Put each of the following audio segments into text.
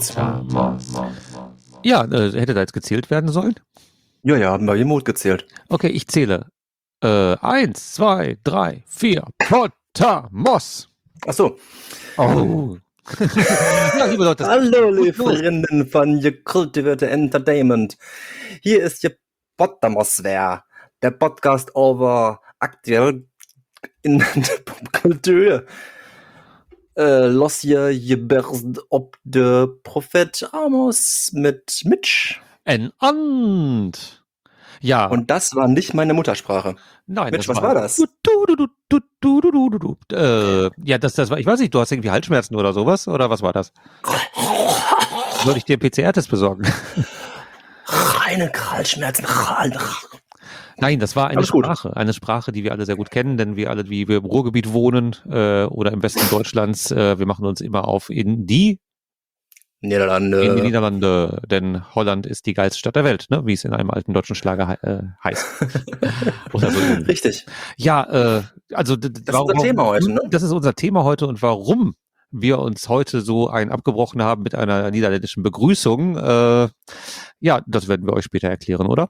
Potamos. Ja, hätte da jetzt gezählt werden sollen? Ja, haben wir Mut gezählt. Okay, ich zähle. 1, 2, 3, 4. Potamos. Ach so. Oh. Ja, liebe Leute. Hallo, liebe Freunde von Gekultivierte Entertainment. Hier ist die Potamosphäre, der Podcast over aktuell in der Popkultur. Los hier geberst ob der Prophet Amos mit Mitch. And. Ja. Und das war nicht meine Muttersprache. Nein, Mitch, was war das? Ja, das war, ich weiß nicht, du hast irgendwie Halsschmerzen oder sowas, oder was war das? Soll ich dir einen PCR-Test besorgen? Reine Halsschmerzen. Nein, das war eine Sprache, die wir alle sehr gut kennen, denn wir alle, wie wir im Ruhrgebiet wohnen oder im Westen Deutschlands, wir machen uns immer auf in die Niederlande, denn Holland ist die geilste Stadt der Welt, ne? Wie es in einem alten deutschen Schlager heißt. Oder so. Richtig. Ja, also das ist unser Thema heute, ne? Das ist unser Thema heute und warum wir uns heute so abgebrochen haben mit einer niederländischen Begrüßung, ja, das werden wir euch später erklären, oder?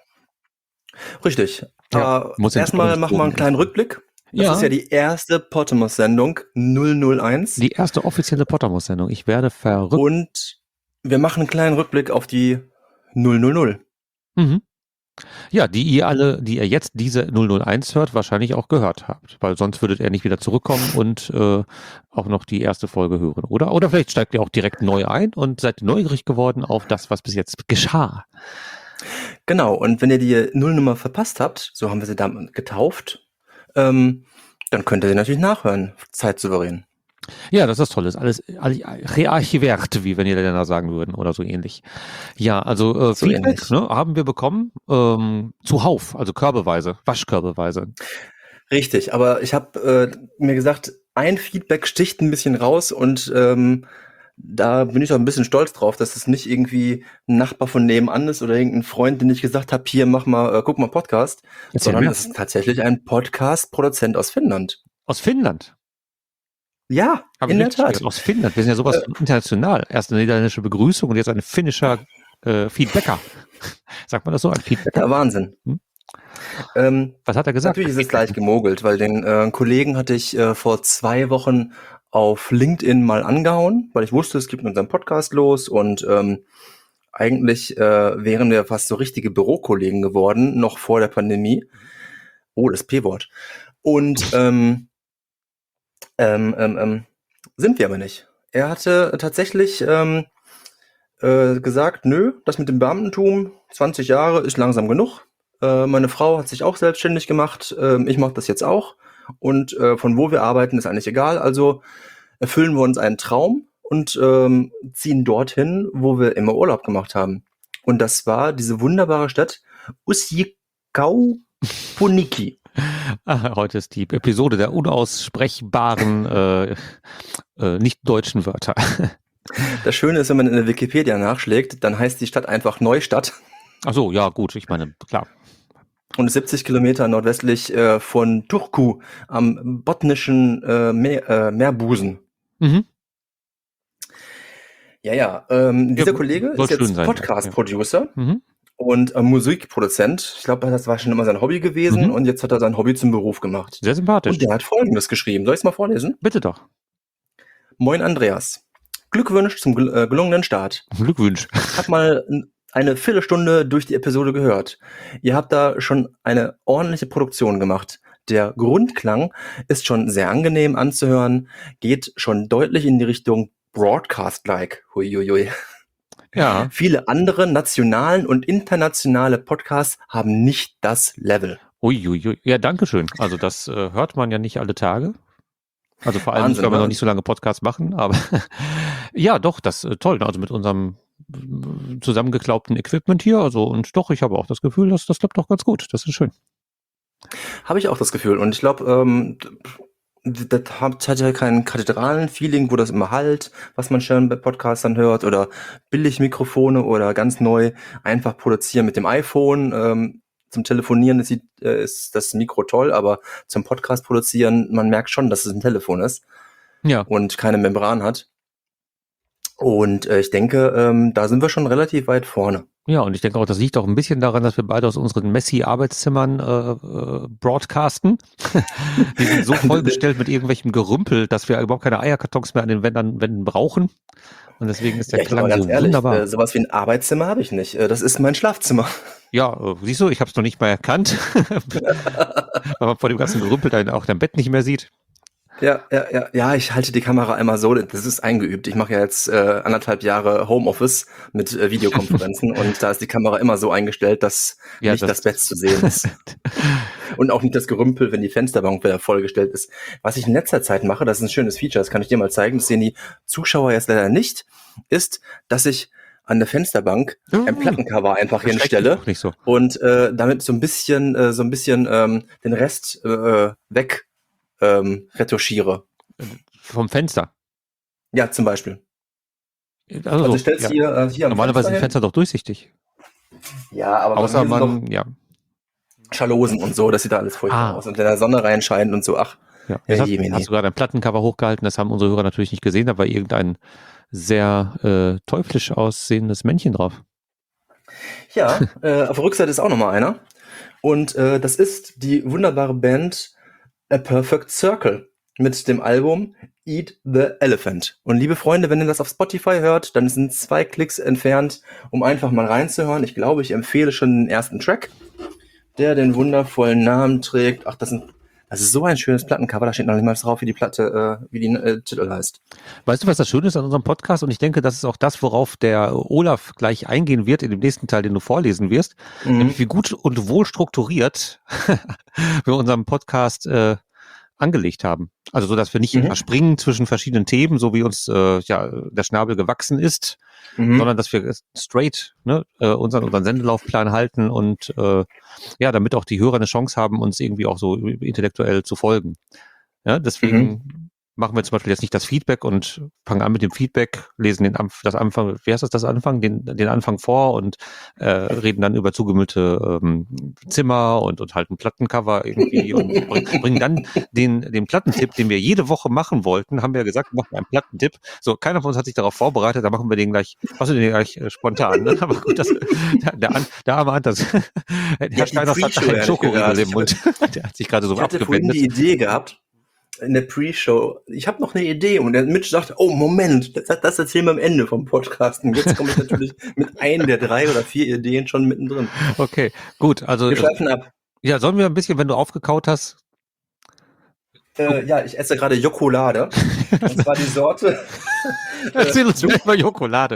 Richtig. Ja, erstmal machen wir einen kleinen Rückblick. Das ist ja die erste Potamos-Sendung 001. Die erste offizielle Potamos-Sendung. Ich werde verrückt. Und wir machen einen kleinen Rückblick auf die 000. Mhm. Ja, die ihr jetzt diese 001 hört, wahrscheinlich auch gehört habt, weil sonst würdet ihr nicht wieder zurückkommen und auch noch die erste Folge hören, oder? Oder vielleicht steigt ihr auch direkt neu ein und seid neugierig geworden auf das, was bis jetzt geschah. Genau, und wenn ihr die Nullnummer verpasst habt, so haben wir sie da getauft, dann könnt ihr sie natürlich nachhören, zeitsouverän. Ja, das ist toll. Das ist alles rearchiviert, wie wenn ihr Länder sagen würden oder so ähnlich. Ja, also So Feedback haben wir bekommen zuhauf, also waschkörbeweise. Richtig, aber ich habe mir gesagt, ein Feedback sticht ein bisschen raus und da bin ich auch ein bisschen stolz drauf, dass es nicht irgendwie ein Nachbar von nebenan ist oder irgendein Freund, den ich gesagt habe, hier, guck mal Podcast, sondern es ist tatsächlich ein Podcast-Produzent aus Finnland. Aus Finnland? Ja, in der Tat. Aus Finnland, wir sind ja sowas international. Erst eine niederländische Begrüßung und jetzt ein finnischer Feedbacker. Sagt man das so, ein Feedbacker? Ja, Wahnsinn. Was hat er gesagt? Natürlich ist es gleich gemogelt, weil den Kollegen hatte ich vor 2 Wochen auf LinkedIn mal angehauen, weil ich wusste, es gibt unseren Podcast los und eigentlich wären wir fast so richtige Bürokollegen geworden, noch vor der Pandemie. Oh, das P-Wort. Und sind wir aber nicht. Er hatte tatsächlich gesagt, nö, das mit dem Beamtentum, 20 Jahre ist langsam genug. Meine Frau hat sich auch selbstständig gemacht. Ich mache das jetzt auch. Und von wo wir arbeiten, ist eigentlich egal. Also erfüllen wir uns einen Traum und ziehen dorthin, wo wir immer Urlaub gemacht haben. Und das war diese wunderbare Stadt Uusikaupuniki. Heute ist die Episode der unaussprechbaren, nicht deutschen Wörter. Das Schöne ist, wenn man in der Wikipedia nachschlägt, dann heißt die Stadt einfach Neustadt. Ach so, ja gut, ich meine, klar. Und 70 Kilometer nordwestlich von Turku am botnischen Meerbusen. Mhm. Ja, dieser Kollege ist jetzt Podcast-Producer und Musikproduzent. Ich glaube, das war schon immer sein Hobby gewesen und jetzt hat er sein Hobby zum Beruf gemacht. Sehr sympathisch. Und der hat Folgendes geschrieben. Soll ich es mal vorlesen? Bitte doch. Moin Andreas. Glückwunsch zum gelungenen Start. Glückwunsch. Ich habe mal eine Viertelstunde durch die Episode gehört. Ihr habt da schon eine ordentliche Produktion gemacht. Der Grundklang ist schon sehr angenehm anzuhören, geht schon deutlich in die Richtung Broadcast-like. Huiuiui. Ja. Viele andere nationalen und internationale Podcasts haben nicht das Level. Uiuiui. Ja, danke schön. Also das hört man ja nicht alle Tage. Also vor allem, Wahnsinn, wenn wir noch nicht so lange Podcasts machen, aber ja, doch, das ist toll. Also mit unserem zusammengeklaubten Equipment hier, also und doch, ich habe auch das Gefühl, dass das klappt doch ganz gut. Das ist schön. Habe ich auch das Gefühl und ich glaube, das hat ja kein Kathedralen-Feeling, wo das immer halt, was man schon bei Podcastern hört oder Billigmikrofone oder ganz neu einfach produzieren mit dem iPhone. Zum Telefonieren ist das Mikro toll, aber zum Podcast produzieren, man merkt schon, dass es ein Telefon ist. Ja. Und keine Membran hat. Und ich denke, da sind wir schon relativ weit vorne. Ja, und ich denke auch, das liegt auch ein bisschen daran, dass wir beide aus unseren Messi-Arbeitszimmern broadcasten. Die sind so vollgestellt mit irgendwelchem Gerümpel, dass wir überhaupt keine Eierkartons mehr an den Wänden brauchen. Und deswegen ist der Klang so wunderbar. Sowas wie ein Arbeitszimmer habe ich nicht. Das ist mein Schlafzimmer. Ja, siehst du, ich habe es noch nicht mal erkannt, weil man vor dem ganzen Gerümpel dann auch dein Bett nicht mehr sieht. Ja, ich halte die Kamera einmal so, das ist eingeübt. Ich mache ja jetzt 1,5 Jahre Homeoffice mit Videokonferenzen und da ist die Kamera immer so eingestellt, dass nicht das Bett zu sehen ist. Und auch nicht das Gerümpel, wenn die Fensterbank wieder vollgestellt ist. Was ich in letzter Zeit mache, das ist ein schönes Feature, das kann ich dir mal zeigen, das sehen die Zuschauer jetzt leider nicht, ist, dass ich an der Fensterbank ein Plattencover einfach hinstelle so. Und damit so ein bisschen den Rest weg retuschiere. Vom Fenster? Ja, zum Beispiel. Also ich stell's hier am normalerweise sind die Fenster doch durchsichtig. Ja, aber außer man, Schalosen und so, das sieht da alles furchtbar aus. Und wenn der Sonne reinscheint und so, hast du gerade ein Plattencover hochgehalten, das haben unsere Hörer natürlich nicht gesehen, da war irgendein sehr teuflisch aussehendes Männchen drauf. Ja, auf der Rückseite ist auch nochmal einer. Und das ist die wunderbare Band A Perfect Circle mit dem Album Eat the Elephant. Und liebe Freunde, wenn ihr das auf Spotify hört, dann sind 2 Klicks entfernt, um einfach mal reinzuhören. Ich glaube, ich empfehle schon den ersten Track, der den wundervollen Namen trägt. Ach, das ist so ein schönes Plattencover, da steht noch nicht mal drauf, wie die Platte, wie die Titel heißt. Weißt du, was das Schöne ist an unserem Podcast? Und ich denke, das ist auch das, worauf der Olaf gleich eingehen wird in dem nächsten Teil, den du vorlesen wirst. Nämlich wie gut und wohl strukturiert wir unseren Podcast angelegt haben. Also so, dass wir nicht verspringen zwischen verschiedenen Themen, so wie uns der Schnabel gewachsen ist, sondern dass wir straight unseren Sendelaufplan halten und damit auch die Hörer eine Chance haben, uns irgendwie auch so intellektuell zu folgen. Ja, deswegen machen wir zum Beispiel jetzt nicht das Feedback und fangen an mit dem Feedback, lesen den Anfang, wie heißt das Anfang? Den Anfang vor und reden dann über zugemüllte Zimmer und halt ein Plattencover irgendwie und bringen dann den Plattentipp, den wir jede Woche machen wollten, haben wir gesagt, wir machen einen Plattentipp. So, keiner von uns hat sich darauf vorbereitet, da machen wir den gleich spontan. Ne? Aber gut, der arme Anders, Herr Steinhaus hat einen Schokoriegel im Mund. Der hat sich gerade so abgewendet. Ich hatte vorhin die Idee gehabt, in der Pre-Show, ich habe noch eine Idee und der Mitch sagt, oh Moment, das erzählen wir am Ende vom Podcast. Und jetzt komme ich natürlich mit einer der 3 oder 4 Ideen schon mittendrin. Okay, gut. Also wir schleifen ab. Ja, sollen wir ein bisschen, wenn du aufgekaut hast? Ja, ich esse gerade Jokolade. Und zwar die Sorte. Erzähl uns mal Jokolade.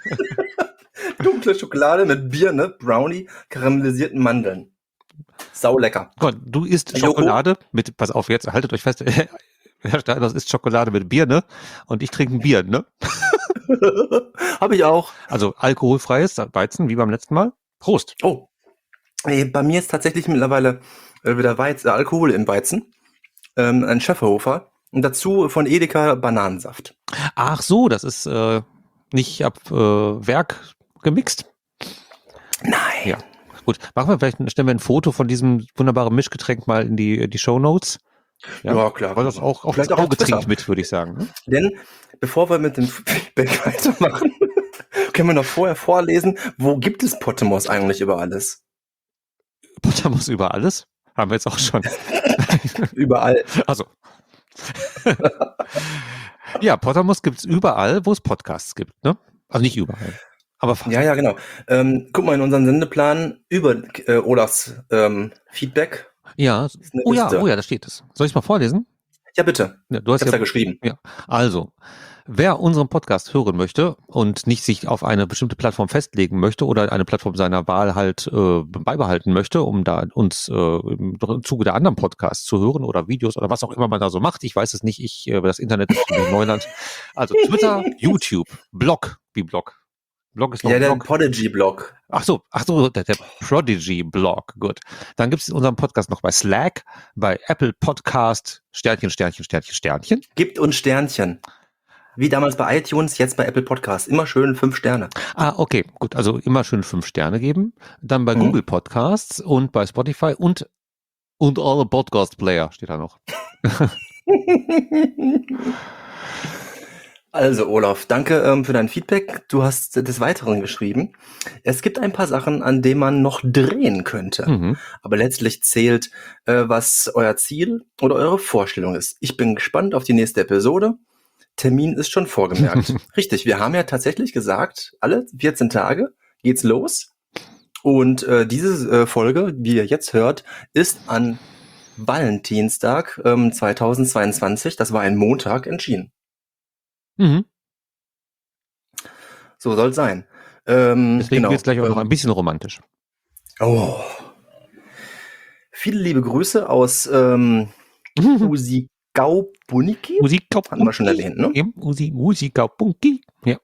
Dunkle Schokolade mit Birne, Brownie, karamellisierten Mandeln. Sau lecker. Gott, du isst Schokolade mit, pass auf, jetzt haltet euch fest, Herr Steinhaus isst Schokolade mit Birne und ich trinke ein Bier, ne? Habe ich auch. Also alkoholfreies Weizen, wie beim letzten Mal. Prost. Oh. Nee, bei mir ist tatsächlich mittlerweile wieder Alkohol im Weizen. Ein Schäferhofer. Und dazu von Edeka Bananensaft. Ach so, das ist nicht ab Werk gemixt? Nein. Ja. Gut, stellen wir ein Foto von diesem wunderbaren Mischgetränk mal in die Shownotes. Ja, klar. Weil das auch das Auge trinkt mit, würde ich sagen. Ne? Denn bevor wir mit dem Feedback weitermachen, können wir noch vorher vorlesen, wo gibt es Potemos eigentlich über alles? Potemos über alles? Haben wir jetzt auch schon. Überall. Also. Ja, Potemos gibt es überall, wo es Podcasts gibt. Ne? Also nicht überall. Aber fast. Ja, genau. Guck mal in unseren Sendeplan über Olafs Feedback. Ja. Oh ja, da steht es. Soll ich es mal vorlesen? Ja, bitte. Ja, du hast ja geschrieben. Ja. Also, wer unseren Podcast hören möchte und nicht sich auf eine bestimmte Plattform festlegen möchte oder eine Plattform seiner Wahl halt beibehalten möchte, um da uns im Zuge der anderen Podcasts zu hören oder Videos oder was auch immer man da so macht, ich weiß es nicht, das Internet ist in Neuland. Also Twitter, YouTube, Blog, wie Blog. Blog ist noch der Prodigy-Blog. Ach so, der Prodigy-Blog, gut. Dann gibt es unseren Podcast noch bei Slack, bei Apple Podcast, Sternchen. Gibt uns Sternchen. Wie damals bei iTunes, jetzt bei Apple Podcast. Immer schön 5 Sterne. Ah, okay, gut. Also immer schön 5 Sterne geben. Dann bei Google Podcasts und bei Spotify und alle Podcast-Player steht da noch. Also Olaf, danke für dein Feedback. Du hast des Weiteren geschrieben. Es gibt ein paar Sachen, an denen man noch drehen könnte. Mhm. Aber letztlich zählt, was euer Ziel oder eure Vorstellung ist. Ich bin gespannt auf die nächste Episode. Termin ist schon vorgemerkt. Richtig, wir haben ja tatsächlich gesagt, alle 14 Tage geht's los. Und diese Folge, wie ihr jetzt hört, ist an Valentinstag 2022, das war ein Montag, entschieden. Mhm. So soll es sein. Deswegen Genau. wird es gleich auch noch ein bisschen romantisch. Oh. Viele liebe Grüße aus Usigau-Buniki. Hatten wir schon erwähnt, ne? Usigau-Bunki. Ja.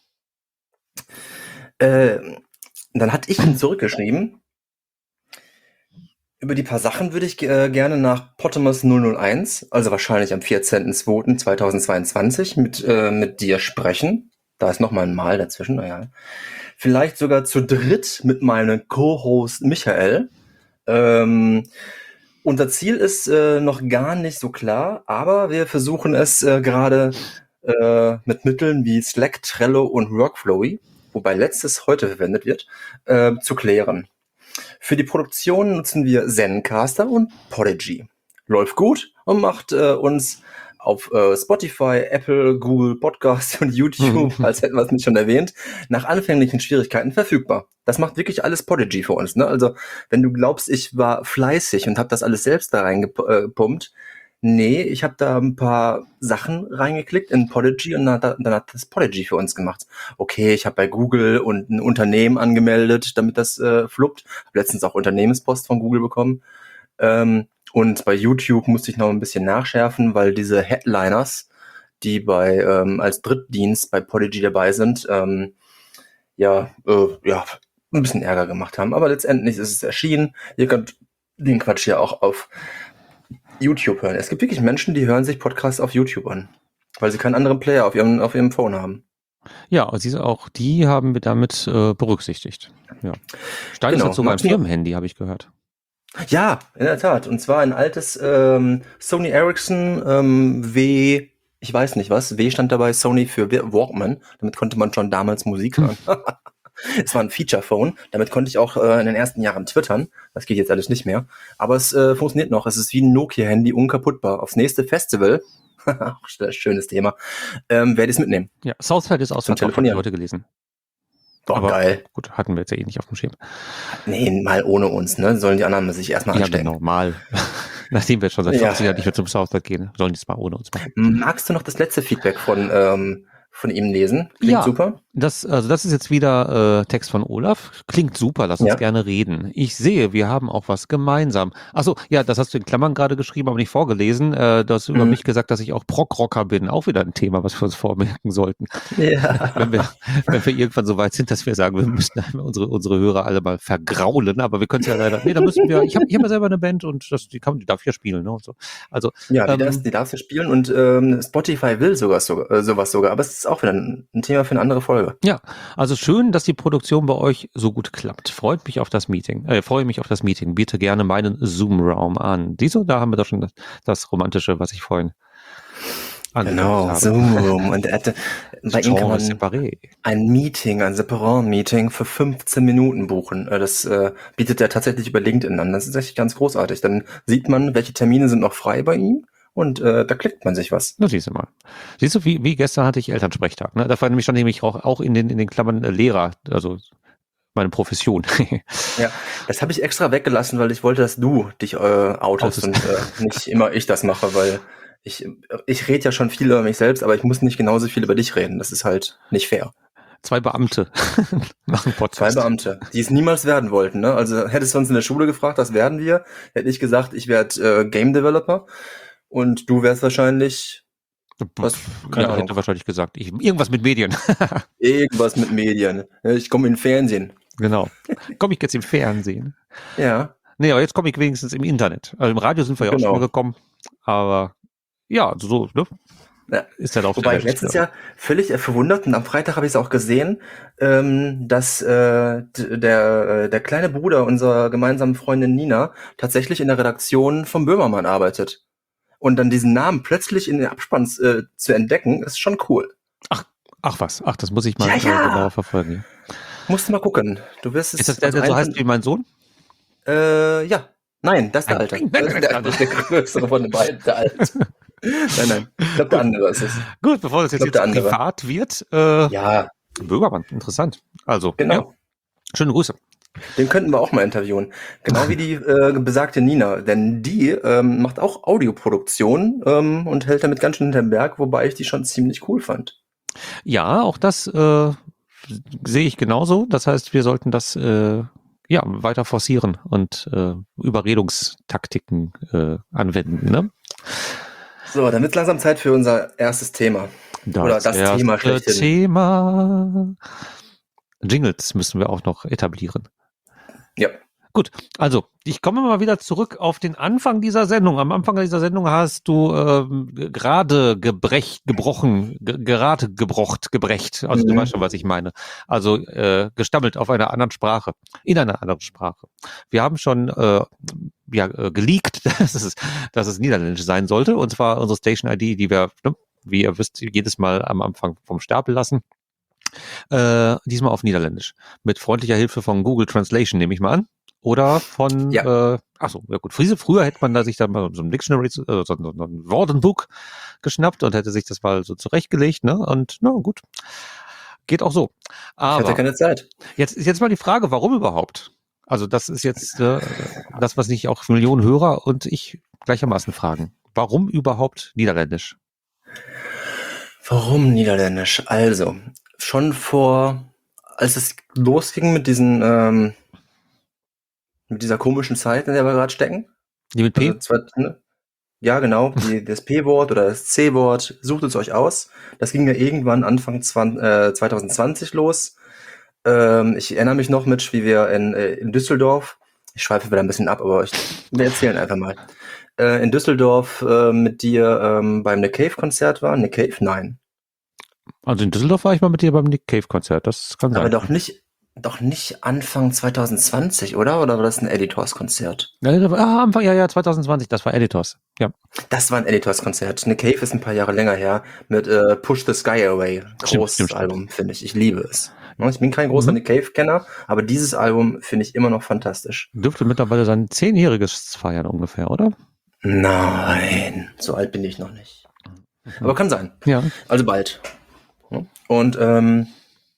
Dann hatte ich ihm zurückgeschrieben. Über die paar Sachen würde ich gerne nach Pottermos 001, also wahrscheinlich am 14.02.2022, mit dir sprechen. Da ist nochmal ein Mal dazwischen, naja. Vielleicht sogar zu dritt mit meinem Co-Host Michael. Unser Ziel ist noch gar nicht so klar, aber wir versuchen es gerade mit Mitteln wie Slack, Trello und Workflowy, wobei letztes heute verwendet wird, zu klären. Für die Produktion nutzen wir Zencaster und Podigy. Läuft gut und macht uns auf Spotify, Apple, Google Podcasts und YouTube, als hätten wir es nicht schon erwähnt, nach anfänglichen Schwierigkeiten verfügbar. Das macht wirklich alles Podigy für uns. Ne? Also wenn du glaubst, ich war fleißig und habe das alles selbst da reingepumpt, nee, ich habe da ein paar Sachen reingeklickt in Podigy und dann hat das Podigy für uns gemacht. Okay, ich habe bei Google und ein Unternehmen angemeldet, damit das fluppt. Habe letztens auch Unternehmenspost von Google bekommen. Und bei YouTube musste ich noch ein bisschen nachschärfen, weil diese Headliners, die als Drittdienst bei Podigy dabei sind, ein bisschen Ärger gemacht haben. Aber letztendlich ist es erschienen. Ihr könnt den Quatsch ja auch auf YouTube hören. Es gibt wirklich Menschen, die hören sich Podcasts auf YouTube an, weil sie keinen anderen Player auf ihrem Phone haben. Ja, auch die haben wir damit berücksichtigt. Ja. Stein ist jetzt sogar ein Firmenhandy, habe ich gehört. Ja, in der Tat. Und zwar ein altes Sony Ericsson W, ich weiß nicht was, W stand dabei, Sony für Walkman. Damit konnte man schon damals Musik hören. Es war ein Feature-Phone. Damit konnte ich auch in den ersten Jahren twittern. Das geht jetzt alles nicht mehr. Aber es funktioniert noch. Es ist wie ein Nokia-Handy, unkaputtbar. Aufs nächste Festival, schönes Thema, werde ich es mitnehmen. Ja, Southside ist ausverkauft, habe ich heute gelesen. Boah, aber geil. Gut, hatten wir jetzt ja eh nicht auf dem Schirm. Nee, mal ohne uns, ne? Sollen die anderen sich erstmal anstellen. Ja, genau, mal. Nachdem wir schon seit 15 Jahren nicht mehr zum Southside gehen, sollen die es mal ohne uns machen. Magst du noch das letzte Feedback von ihm lesen? Klingt super. Das ist jetzt wieder Text von Olaf. Klingt super, lass uns gerne reden. Ich sehe, wir haben auch was gemeinsam. Achso, ja, das hast du in Klammern gerade geschrieben, aber nicht vorgelesen. Du hast über mich gesagt, dass ich auch Prog-Rocker bin. Auch wieder ein Thema, was wir uns vormerken sollten. Ja. Wenn wir irgendwann so weit sind, dass wir sagen, wir müssen unsere Hörer alle mal vergraulen, aber wir können es ja leider, da müssen wir, ich hab ja selber eine Band und die darf ich ja spielen, ne, und so. Also, ja, die darfst du spielen und Spotify will sowas sogar, aber es ist auch wieder ein Thema für eine andere Folge. Ja, also schön, dass die Produktion bei euch so gut klappt. Freue mich auf das Meeting. Biete gerne meinen Zoom-Raum an. Da haben wir doch schon das Romantische, was ich vorhin genau, habe. Zoom. Und bei ihm kann man ein Separate-Meeting für 15 Minuten buchen. Das bietet er tatsächlich über LinkedIn an. Das ist echt ganz großartig. Dann sieht man, welche Termine sind noch frei bei ihm. Und da klickt man sich was. Na, siehst du mal. Siehst du, wie gestern hatte ich Elternsprechtag. Ne? Da stand nämlich auch in den Klammern Lehrer, also meine Profession. Ja, das habe ich extra weggelassen, weil ich wollte, dass du dich outest und nicht immer ich das mache, weil ich rede ja schon viel über mich selbst, aber ich muss nicht genauso viel über dich reden. Das ist halt nicht fair. 2 Beamte machen Podcast. 2 Beamte, die es niemals werden wollten. Ne? Also hättest du uns in der Schule gefragt, was werden wir, hätte ich gesagt, ich werde Game Developer. Und du wärst wahrscheinlich, hätte wahrscheinlich gesagt, irgendwas mit Medien. Irgendwas mit Medien. Ich komme in Fernsehen. Genau. Komme ich jetzt im Fernsehen? Ja. Nee, aber jetzt komme ich wenigstens im Internet. Also im Radio sind wir ja auch schon mal gekommen. Aber ja, so, ne? Ja. Ist halt auch wobei ich letztes Jahr völlig verwundert, und am Freitag habe ich es auch gesehen, dass der kleine Bruder unserer gemeinsamen Freundin Nina tatsächlich in der Redaktion vom Böhmermann arbeitet. Und dann diesen Namen plötzlich in den Abspann zu entdecken, ist schon cool. Ach was, das muss ich mal genauer verfolgen. Musst du mal gucken. Du wirst es. Ist das der so heißt wie mein Sohn? Ja. Nein, das ist der Alte. Der größere von den beiden, der Alte. Nein. Ich glaube, der andere ist es. Gut, bevor das jetzt privat wird. Ja. Böhmermann, interessant. Also, genau. Ja. Schöne Grüße. Den könnten wir auch mal interviewen. Genau wie die besagte Nina. Denn die macht auch Audioproduktion und hält damit ganz schön hinterm Berg, wobei ich die schon ziemlich cool fand. Ja, auch das sehe ich genauso. Das heißt, wir sollten das weiter forcieren und Überredungstaktiken anwenden. Ne? So, dann wird langsam Zeit für unser erstes Thema. Oder das Thema schlechthin. Jingles müssen wir auch noch etablieren. Ja. Gut, also ich komme mal wieder zurück auf den Anfang dieser Sendung. Am Anfang dieser Sendung hast du gerade gebrecht. Also du weißt schon, was ich meine. Also gestammelt auf einer anderen Sprache, in einer anderen Sprache. Wir haben schon geleakt, dass es Niederländisch sein sollte. Und zwar unsere Station-ID, die wir, wie ihr wisst, jedes Mal am Anfang vom Stapel lassen. Diesmal auf Niederländisch. Mit freundlicher Hilfe von Google Translation, nehme ich mal an. Oder von, früher hätte man da sich dann mal so ein Dictionary, so ein Wortenbuch geschnappt und hätte sich das mal so zurechtgelegt, ne? Und na gut, geht auch so. Aber ich hatte keine Zeit. Jetzt mal die Frage, warum überhaupt? Also das ist jetzt das, was nicht auch Millionen Hörer und ich gleichermaßen fragen. Warum überhaupt Niederländisch? Warum Niederländisch? Also, schon als es losging mit mit dieser komischen Zeit, in der wir gerade stecken. Die mit P? Also, ja, genau, das P-Wort oder das C-Wort, sucht es euch aus. Das ging ja irgendwann Anfang 2020 los. Ich erinnere mich noch, Mitch, wie wir in Düsseldorf, ich schweife wieder ein bisschen ab, aber wir erzählen einfach mal. In Düsseldorf mit dir beim Nick Cave-Konzert waren. Nick Cave? Nein. Also in Düsseldorf war ich mal mit dir beim Nick Cave-Konzert, das kann sein. Aber doch nicht Anfang 2020, oder? Oder war das ein Editors-Konzert? Anfang, 2020, das war Editors, ja. Das war ein Editors-Konzert. Nick Cave ist ein paar Jahre länger her mit Push the Sky Away. Großes Album, finde ich. Ich liebe es. Ich bin kein großer Nick Cave-Kenner, aber dieses Album finde ich immer noch fantastisch. Dürfte mittlerweile sein 10-jähriges feiern ungefähr, oder? Nein, so alt bin ich noch nicht. Aber kann sein. Ja. Also bald. Und dann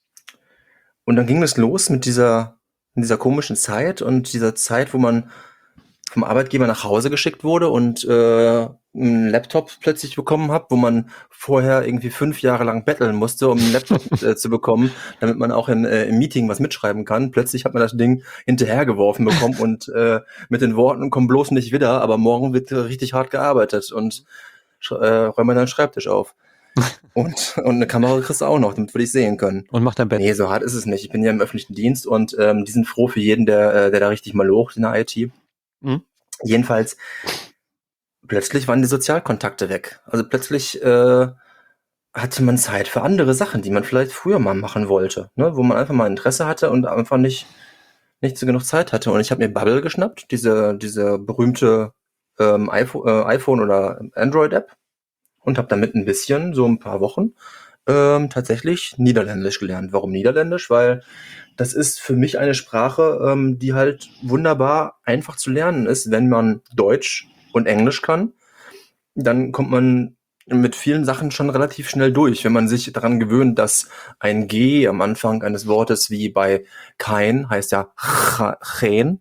ging es los mit dieser komischen Zeit und dieser Zeit, wo man vom Arbeitgeber nach Hause geschickt wurde und einen Laptop plötzlich bekommen hat, wo man vorher irgendwie 5 Jahre lang betteln musste, um einen Laptop zu bekommen, damit man auch im Meeting was mitschreiben kann. Plötzlich hat man das Ding hinterhergeworfen bekommen und mit den Worten, komm bloß nicht wieder, aber morgen wird richtig hart gearbeitet und räum mal deinen Schreibtisch auf. Und eine Kamera kriegst du auch noch, damit wir dich sehen können. Und mach dein Bett. Nee, so hart ist es nicht. Ich bin ja im öffentlichen Dienst und die sind froh für jeden, der da richtig mal locht in der IT. Mhm. Jedenfalls, plötzlich waren die Sozialkontakte weg. Also plötzlich hatte man Zeit für andere Sachen, die man vielleicht früher mal machen wollte, ne? Wo man einfach mal Interesse hatte und einfach nicht so genug Zeit hatte. Und ich habe mir Bubble geschnappt, diese berühmte iPhone oder Android-App. Und habe damit ein bisschen, so ein paar Wochen, tatsächlich Niederländisch gelernt. Warum Niederländisch? Weil das ist für mich eine Sprache, die halt wunderbar einfach zu lernen ist. Wenn man Deutsch und Englisch kann, dann kommt man mit vielen Sachen schon relativ schnell durch. Wenn man sich daran gewöhnt, dass ein G am Anfang eines Wortes wie bei kein heißt ja geen,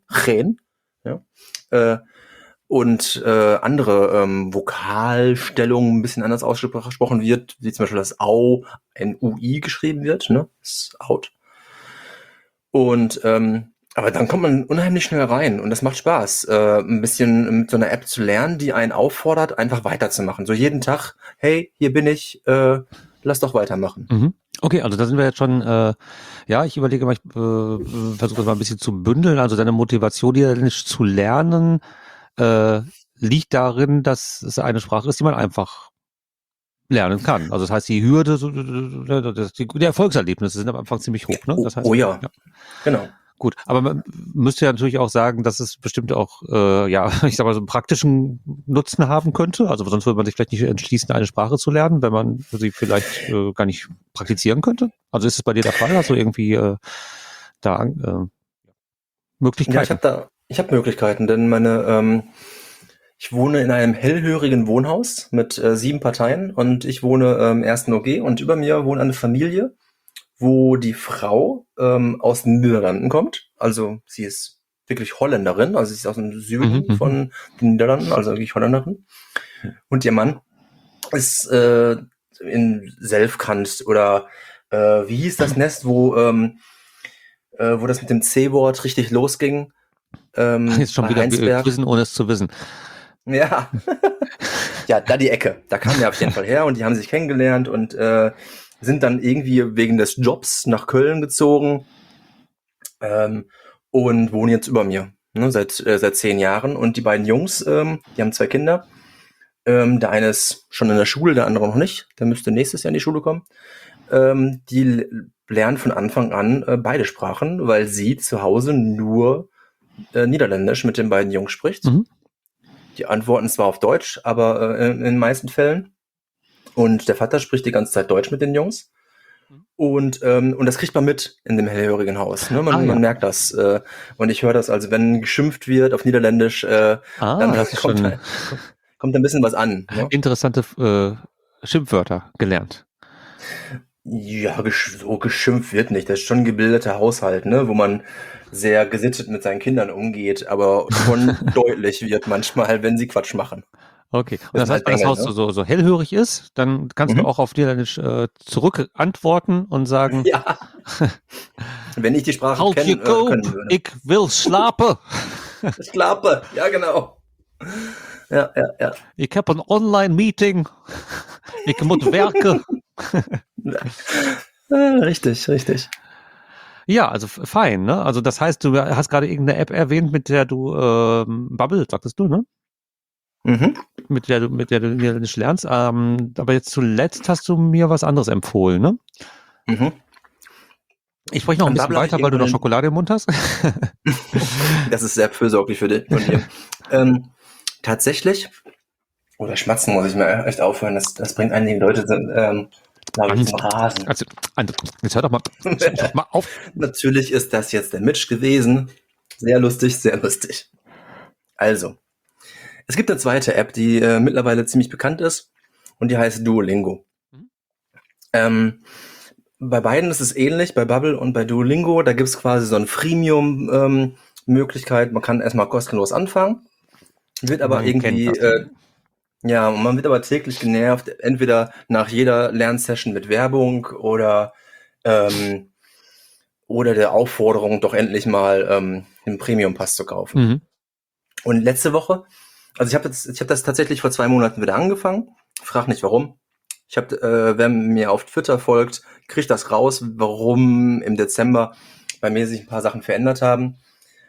ja, und andere Vokalstellungen ein bisschen anders ausgesprochen wird, wie zum Beispiel das Au, ein UI geschrieben wird, ne? Das ist out. Und aber dann kommt man unheimlich schnell rein und das macht Spaß, ein bisschen mit so einer App zu lernen, die einen auffordert, einfach weiterzumachen. So jeden Tag, hey, hier bin ich, lass doch weitermachen. Mhm. Okay, also da sind wir jetzt schon, ich überlege mal, ich versuche das mal ein bisschen zu bündeln, also deine Motivation, Niederländisch zu lernen, liegt darin, dass es eine Sprache ist, die man einfach lernen kann. Also das heißt, die Hürde, die Erfolgserlebnisse sind am Anfang ziemlich hoch. Ne? Das heißt, ja, genau. Gut, aber man müsste ja natürlich auch sagen, dass es bestimmt auch, ich sag mal, so einen praktischen Nutzen haben könnte. Also sonst würde man sich vielleicht nicht entschließen, eine Sprache zu lernen, wenn man sie vielleicht gar nicht praktizieren könnte. Also ist es bei dir der Fall? Hast du irgendwie Möglichkeiten? Ja, ich habe Möglichkeiten, denn ich wohne in einem hellhörigen Wohnhaus mit 7 Parteien und ich wohne im ersten OG und über mir wohnt eine Familie, wo die Frau aus den Niederlanden kommt. Also sie ist wirklich Holländerin, also sie ist aus dem Süden von den Niederlanden, also wirklich Holländerin. Und ihr Mann ist in Selfkant oder wie hieß das Nest, wo das mit dem C-Wort richtig losging? Jetzt schon bei wieder Heinsberg. Wissen, ohne es zu wissen. Ja. Ja, da die Ecke. Da kam er auf jeden Fall her und die haben sich kennengelernt und sind dann irgendwie wegen des Jobs nach Köln gezogen und wohnen jetzt über mir, ne, seit 10 Jahren. Und die beiden Jungs, die haben 2 Kinder. Der eine ist schon in der Schule, der andere noch nicht. Der müsste nächstes Jahr in die Schule kommen. Die lernen von Anfang an beide Sprachen, weil sie zu Hause nur Niederländisch mit den beiden Jungs spricht. Die antworten zwar auf Deutsch, aber in den meisten Fällen. Und der Vater spricht die ganze Zeit Deutsch mit den Jungs. Und das kriegt man mit in dem hellhörigen Haus. Ne? Man merkt das. Und ich höre das, also wenn geschimpft wird auf Niederländisch, dann kommt ein bisschen was an. Ne? Interessante Schimpfwörter gelernt. Ja, so geschimpft wird nicht. Das ist schon ein gebildeter Haushalt, ne? Wo man sehr gesittet mit seinen Kindern umgeht, aber schon deutlich wird manchmal, wenn sie Quatsch machen. Okay, und das heißt, wenn das Haus so hellhörig ist, dann kannst du auch auf Niederländisch zurück antworten und sagen, ja. Wenn ich die Sprache können würde. Ich will schlapen. Schlapen, ja genau. Ja. Ich habe ein Online-Meeting. Ich muss werken. Richtig. Ja, also fein, ne? Also das heißt, du hast gerade irgendeine App erwähnt, mit der du Bubble, sagtest du, ne? Mit der du Niederländisch lernst. Aber jetzt zuletzt hast du mir was anderes empfohlen, ne? Ich spreche noch ein bisschen weiter, weil du noch Schokolade im Mund hast. Das ist sehr fürsorglich für dich von dir. Tatsächlich, oder schmatzen muss ich mir echt aufhören, das bringt einige Leute zum Rasen. Also, jetzt hör doch mal auf. Natürlich ist das jetzt der Mitch gewesen. Sehr lustig. Also, es gibt eine zweite App, die mittlerweile ziemlich bekannt ist und die heißt Duolingo. Bei beiden ist es ähnlich, bei Bubble und bei Duolingo, da gibt es quasi so eine Freemium-Möglichkeit. Man kann erstmal kostenlos anfangen, wird aber irgendwie, man wird aber täglich genervt, entweder nach jeder Lernsession mit Werbung oder der Aufforderung, doch endlich mal einen Premium-Pass zu kaufen. Und letzte Woche, also ich hab das tatsächlich vor 2 Monaten wieder angefangen. Frag nicht warum. Wer mir auf Twitter folgt, kriegt das raus, warum im Dezember bei mir sich ein paar Sachen verändert haben.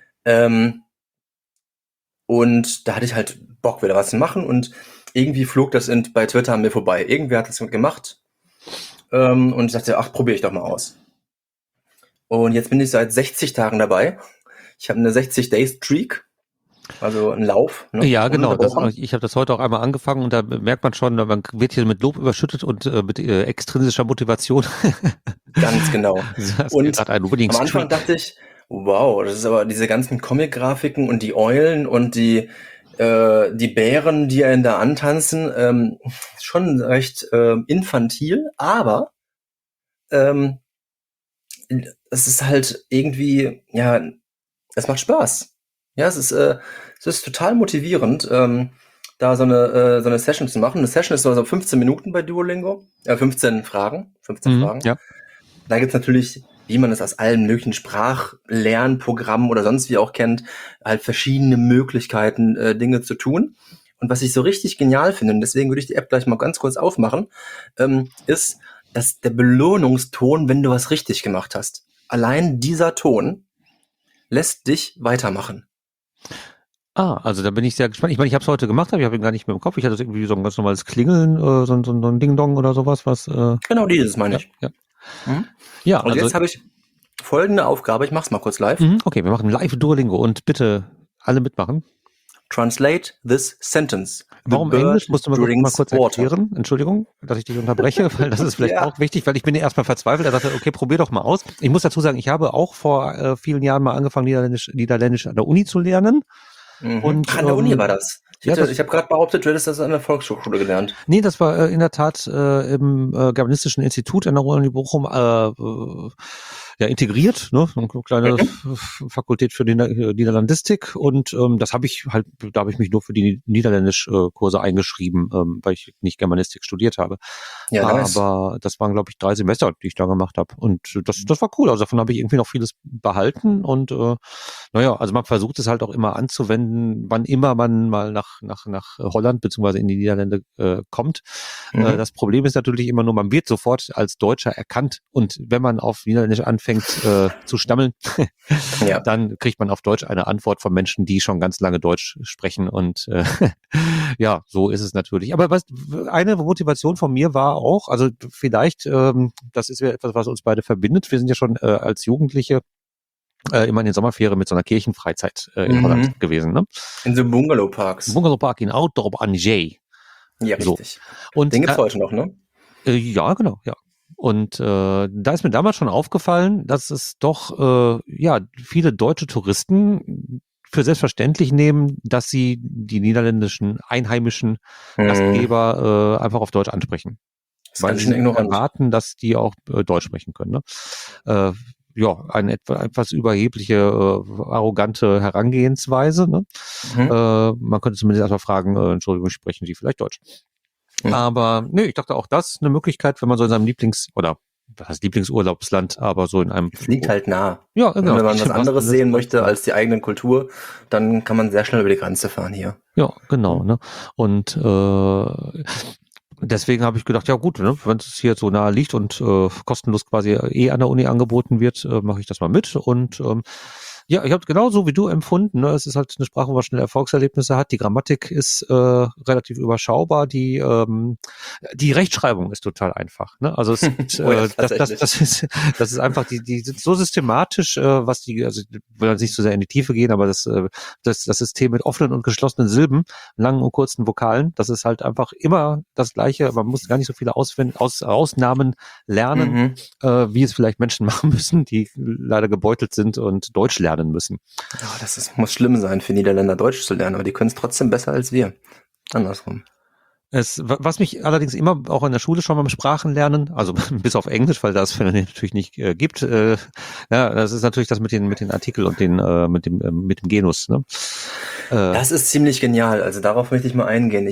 Und da hatte ich halt Bock, wieder was zu machen und irgendwie flog das bei Twitter an mir vorbei. Irgendwer hat das gemacht und ich dachte, probiere ich doch mal aus. Und jetzt bin ich seit 60 Tagen dabei. Ich habe eine 60-Day-Streak. Also ein Lauf. Ne? Ja, genau. Ich habe das heute auch einmal angefangen und da merkt man schon, man wird hier mit Lob überschüttet und mit extrinsischer Motivation. Ganz genau. Und am Anfang dachte ich, wow, das ist aber diese ganzen Comic-Grafiken und die Eulen und die Bären, die einen da antanzen, schon recht infantil, aber es ist halt irgendwie, es macht Spaß. Ja, es ist total motivierend, da so eine Session zu machen. Eine Session ist so 15 Minuten bei Duolingo, 15 Fragen. Ja. Da gibt's natürlich, wie man es aus allen möglichen Sprachlernprogrammen oder sonst wie auch kennt, halt verschiedene Möglichkeiten, Dinge zu tun. Und was ich so richtig genial finde, und deswegen würde ich die App gleich mal ganz kurz aufmachen, ist, dass der Belohnungston, wenn du was richtig gemacht hast, allein dieser Ton lässt dich weitermachen. Also da bin ich sehr gespannt. Ich meine, ich habe es heute gemacht, aber ich habe ihn gar nicht mehr im Kopf. Ich hatte irgendwie so ein ganz normales Klingeln, so ein Ding-Dong oder sowas, was. Genau dieses meine ich. Ja. Ja, und also, jetzt habe ich folgende Aufgabe. Ich mach's mal kurz live. Okay, wir machen live Duolingo und bitte alle mitmachen. Translate this sentence. Warum Englisch? Musst du mal kurz erklären. Entschuldigung, dass ich dich unterbreche, weil das ist vielleicht auch wichtig, weil ich bin ja erstmal verzweifelt. Er sagte, okay, probier doch mal aus. Ich muss dazu sagen, ich habe auch vor vielen Jahren mal angefangen, Niederländisch an der Uni zu lernen. Und, an der Uni war das? Ich habe gerade behauptet, du hättest das an der Volkshochschule gelernt. Nee, das war in der Tat im Germanistischen Institut an der Uni Bochum integriert, ne? Eine kleine Fakultät für die Niederlandistik und da habe ich mich nur für die Niederländisch-Kurse eingeschrieben, weil ich nicht Germanistik studiert habe. Ja, aber das waren, glaube ich, 3 Semester, die ich da gemacht habe und das war cool. Also davon habe ich irgendwie noch vieles behalten und also man versucht es halt auch immer anzuwenden, wann immer man mal nach Holland beziehungsweise in die Niederlande kommt. Das Problem ist natürlich immer nur, man wird sofort als Deutscher erkannt und wenn man auf Niederländisch anfängt zu stammeln, dann kriegt man auf Deutsch eine Antwort von Menschen, die schon ganz lange Deutsch sprechen und ja, so ist es natürlich. Aber eine Motivation von mir war auch, also vielleicht, das ist ja etwas, was uns beide verbindet, wir sind ja schon als Jugendliche immer in den Sommerferien mit so einer Kirchenfreizeit in Holland gewesen. Ne? In so Bungalow-Parks. Bungalow-Park in Outdorp aan Zee. Ja, richtig. Und den gibt's heute noch, ne? Ja, genau, ja. Und da ist mir damals schon aufgefallen, dass es doch viele deutsche Touristen für selbstverständlich nehmen, dass sie die niederländischen einheimischen Gastgeber einfach auf Deutsch ansprechen. Weil sie erwarten, dass die auch Deutsch sprechen können. Ne? Eine etwas überhebliche, arrogante Herangehensweise. Ne? Man könnte zumindest erstmal fragen, Entschuldigung, sprechen Sie vielleicht Deutsch? Aber ich dachte auch, das ist eine Möglichkeit, wenn man so in seinem Lieblingsurlaubsland, aber so in einem... Es liegt halt nah. Ja, genau. Und wenn man was anderes sehen möchte als die eigene Kultur, dann kann man sehr schnell über die Grenze fahren hier. Ja, genau. Ne? Und deswegen habe ich gedacht, ja gut, ne, wenn es hier so nahe liegt und kostenlos quasi an der Uni angeboten wird, mache ich das mal mit. Und ich habe genauso wie du empfunden. Ne? Es ist halt eine Sprache, wo man schnell Erfolgserlebnisse hat. Die Grammatik ist relativ überschaubar. Die Rechtschreibung ist total einfach. Ne? Also das ist einfach, die sind so systematisch, also ich will nicht so sehr in die Tiefe gehen, aber das System mit offenen und geschlossenen Silben, langen und kurzen Vokalen, das ist halt einfach immer das Gleiche. Man muss gar nicht so viele Ausnahmen lernen, wie es vielleicht Menschen machen müssen, die leider gebeutelt sind und Deutsch lernen müssen. Ja, muss schlimm sein für Niederländer Deutsch zu lernen, aber die können es trotzdem besser als wir. Andersrum. Was mich allerdings immer auch in der Schule schon beim Sprachenlernen, also bis auf Englisch, weil das natürlich nicht gibt, das ist natürlich das mit den Artikeln und mit dem Genus. Ne? Das ist ziemlich genial. Also darauf möchte ich mal eingehen.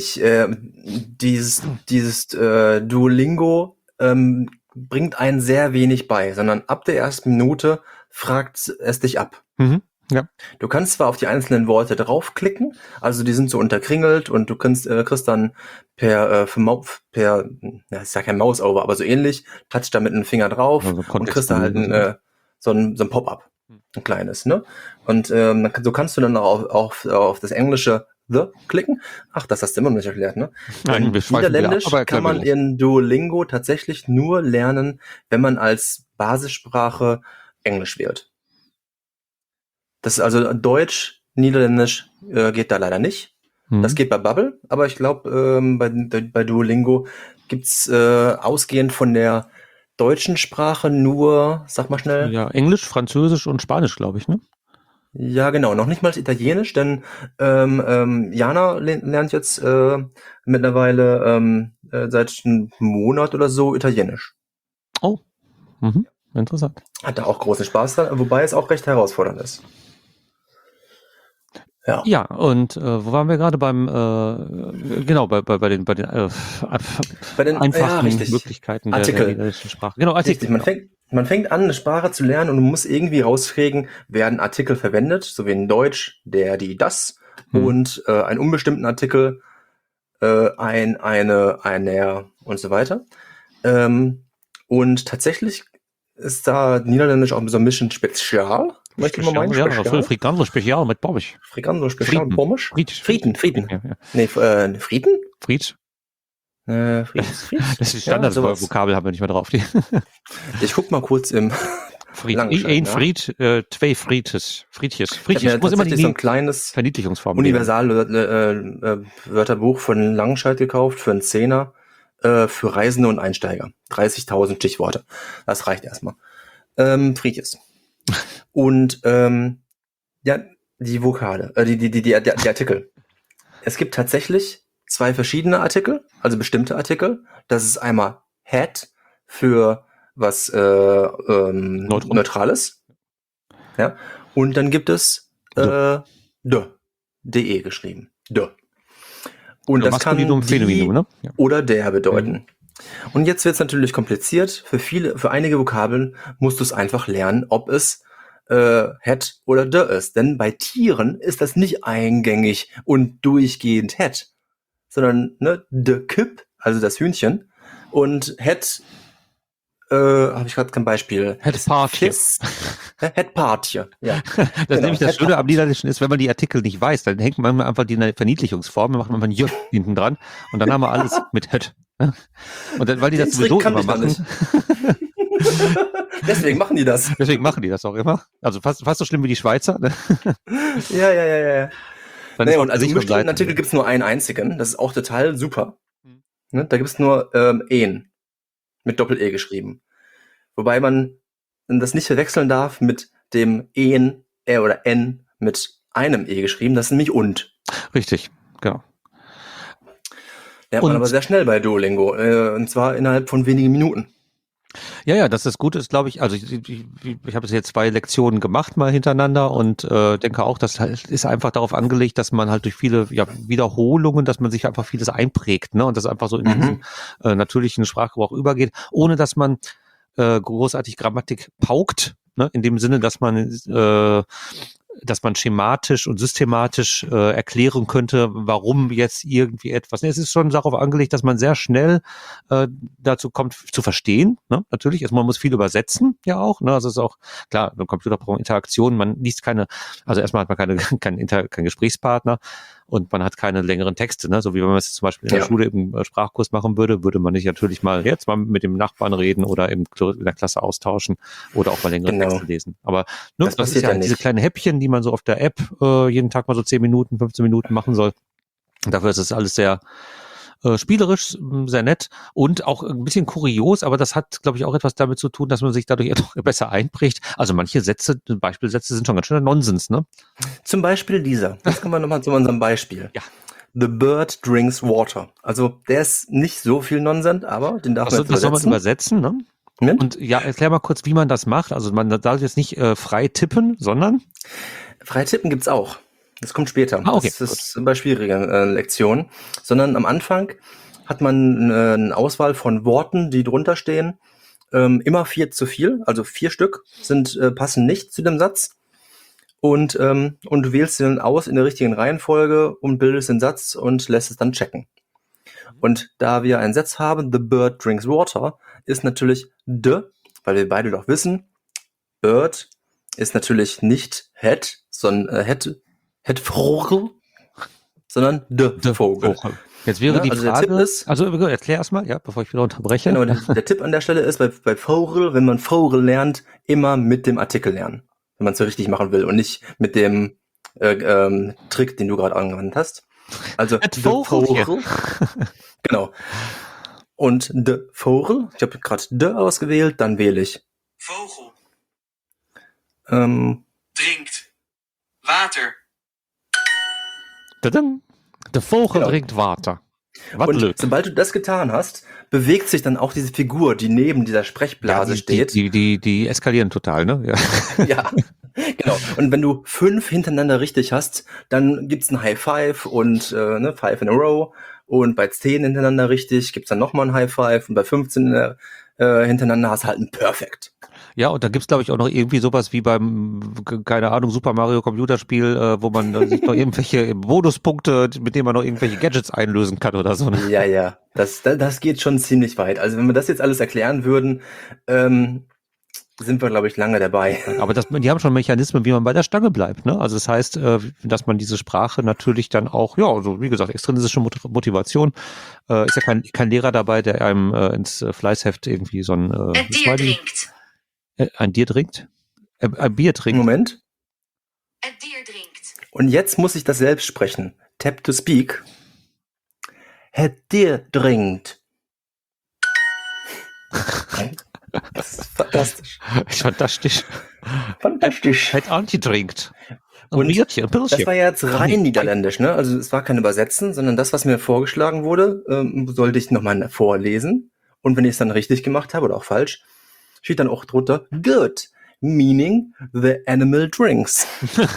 Dieses Duolingo bringt einen sehr wenig bei, sondern ab der ersten Minute fragt es dich ab. Ja. Du kannst zwar auf die einzelnen Worte draufklicken, also die sind so unterkringelt und du kriegst dann ist ja kein Mouse-Over, aber so ähnlich, touch da mit einem Finger drauf und kriegst da halt so ein Pop-up, ein kleines, ne? Und so kannst du dann auch auf das englische The klicken. Ach, das hast du immer noch nicht erklärt, ne? Nein, Niederländisch kann man in Duolingo tatsächlich nur lernen, wenn man als Basissprache Englisch wählt. Das ist also Deutsch, Niederländisch geht da leider nicht. Das geht bei Babbel, aber ich glaube, bei Duolingo gibt's ausgehend von der deutschen Sprache nur, sag mal schnell. Ja, Englisch, Französisch und Spanisch, glaube ich, ne? Ja, genau. Noch nicht mal Italienisch, denn Jana lernt jetzt mittlerweile seit einem Monat oder so Italienisch. Oh, interessant. Hat da auch großen Spaß dran, wobei es auch recht herausfordernd ist. Ja, und wo waren wir gerade beim bei den einfachen Möglichkeiten der niederländischen Sprache. Genau, Artikel. Richtig. Man fängt an, eine Sprache zu lernen und man muss irgendwie rauskriegen, werden Artikel verwendet, so wie in Deutsch, der, die, das und einen unbestimmten Artikel, eine, der und so weiter. Und tatsächlich ist da Niederländisch auch so ein bisschen spezial. Möchte ich mal meinen? Ja, Frikandel Spezial mit Pommes. Frikandel Spezial mit Pommes? Frieden. Ja. Nee, Frieden? Fried. Fried. Das ist Standardvokabel, haben wir nicht mehr drauf. Ich guck mal kurz Langenscheid, zwei Friedjes. Ich muss immer so ein kleines Verniedlichungsform Universal-Wörterbuch von Langenscheid gekauft für einen Zehner für Reisende und Einsteiger. 30.000 Stichworte. Das reicht erstmal. Friedjes. Und die Vokale, die Artikel. Es gibt tatsächlich 2 verschiedene Artikel, also bestimmte Artikel. Das ist einmal had für was Neutrales. Ja. Und dann gibt es de geschrieben. De. Und das kann die ne? Oder der bedeuten. Und jetzt wird es natürlich kompliziert. Für einige Vokabeln musst du es einfach lernen, ob es het oder de ist. Denn bei Tieren ist das nicht eingängig und durchgehend het, sondern de Kipp, also das Hühnchen, und het habe ich gerade kein Beispiel. Het Paardje. Het Paardje, ja. Das nämlich das Schöne am Niederländischen ist, wenn man die Artikel nicht weiß, dann hängt man einfach die Verniedlichungsform, dann macht man ein J hinten dran und dann haben wir alles mit het. Und dann, weil die das sowieso immer machen. Deswegen machen die das. Deswegen machen die das auch immer. Also fast so schlimm wie die Schweizer. Ne? Ja. Nee, und also im bestimmten Artikel gibt es nur einen einzigen. Das ist auch total super. Ne? Da gibt es nur en. Mit Doppel-E geschrieben. Wobei man das nicht verwechseln darf mit dem en, oder n mit einem E geschrieben. Das ist nämlich und. Richtig, genau. Lernt man aber sehr schnell bei Duolingo. Und zwar innerhalb von wenigen Minuten. Ja, das ist gut, ist glaube ich, also ich habe jetzt 2 Lektionen gemacht mal hintereinander und denke auch, das ist einfach darauf angelegt, dass man halt durch viele Wiederholungen, dass man sich einfach vieles einprägt, ne, und das einfach so in diesen natürlichen Sprachgebrauch übergeht, ohne dass man großartig Grammatik paukt, ne, in dem Sinne, dass man schematisch und systematisch erklären könnte, warum jetzt irgendwie etwas. Es ist schon darauf angelegt, dass man sehr schnell dazu kommt, zu verstehen. Ne? Natürlich, also man muss viel übersetzen, ja auch. Ne? Also es ist auch klar, beim Computer braucht man Interaktion, man liest also erstmal hat man keinen Gesprächspartner und man hat keine längeren Texte. Ne? So wie wenn man es zum Beispiel in der Schule im Sprachkurs machen würde man nicht natürlich jetzt mal mit dem Nachbarn reden oder in der Klasse austauschen oder auch mal längere Texte lesen. Aber das ist ja diese kleinen Häppchen, die man so auf der App jeden Tag mal so 10 Minuten, 15 Minuten machen soll. Und dafür ist es alles sehr spielerisch, sehr nett und auch ein bisschen kurios, aber das hat, glaube ich, auch etwas damit zu tun, dass man sich dadurch etwas besser einprägt. Also manche Beispielsätze sind schon ganz schön Nonsens, ne? Zum Beispiel dieser. Das kommen wir nochmal zu unserem Beispiel. Ja. The bird drinks water. Also der ist nicht so viel Nonsens, aber den darf man übersetzen. Das soll man übersetzen, ne? Mit? Und ja, erklär mal kurz, wie man das macht. Also man darf jetzt nicht frei tippen, sondern? Frei tippen gibt's auch. Das kommt später. Okay, das ist bei schwierigen Lektionen. Sondern am Anfang hat man eine Auswahl von Worten, die drunter stehen. Immer 4 zu viel, also 4 Stück passen nicht zu dem Satz. Und du wählst sie dann aus in der richtigen Reihenfolge und bildest den Satz und lässt es dann checken. Und da wir einen Satz haben, the bird drinks water, ist natürlich weil wir beide doch wissen, bird ist natürlich nicht het, sondern het Vogel, sondern de Vogel. Jetzt wäre die Frage, erklär erstmal, bevor ich wieder unterbreche. Genau, der Tipp an der Stelle ist, bei Vogel, wenn man Vogel lernt, immer mit dem Artikel lernen, wenn man es so richtig machen will und nicht mit dem Trick, den du gerade angewandt hast. Also de Vogel. Genau. Und de Vogel, ich habe gerade de ausgewählt, dann wähle ich Vogel. Trinkt Water. Der Vogel trinkt Water. Und sobald du das getan hast, bewegt sich dann auch diese Figur, die neben dieser Sprechblase steht. Die eskalieren total, ne? Ja, genau. Und wenn du 5 hintereinander richtig hast, dann gibt's ein High Five und 5 in a row. Und bei 10 hintereinander richtig gibt's dann nochmal ein High Five. Und bei 15 hintereinander hast du halt ein Perfect. Ja, und da gibt's glaube ich auch noch irgendwie sowas wie beim, keine Ahnung, Super Mario Computerspiel, wo man sich noch irgendwelche Bonuspunkte, mit denen man noch irgendwelche Gadgets einlösen kann oder so. Ne? Ja, das geht schon ziemlich weit. Also wenn wir das jetzt alles erklären würden, sind wir, glaube ich, lange dabei. Aber die haben schon Mechanismen, wie man bei der Stange bleibt. Ne? Also das heißt, dass man diese Sprache natürlich dann auch, also wie gesagt, extrinsische Motivation. Ist ja kein Lehrer dabei, der einem ins Fleißheft irgendwie so ein... Ein Tier trinkt. Ein Tier trinkt? Ein Bier trinkt. Moment. Het dier drinkt. Und jetzt muss ich das selbst sprechen. Tap to speak. Het Dier dringt. Das ist fantastisch. Fantastisch. Fantastisch. Halt Anti trinkt. Und Bierchen, Pilzchen. das war ja jetzt rein niederländisch, ne? Also es war kein Übersetzen, sondern das, was mir vorgeschlagen wurde, sollte ich nochmal vorlesen. Und wenn ich es dann richtig gemacht habe oder auch falsch, steht dann auch drunter, good, meaning the animal drinks.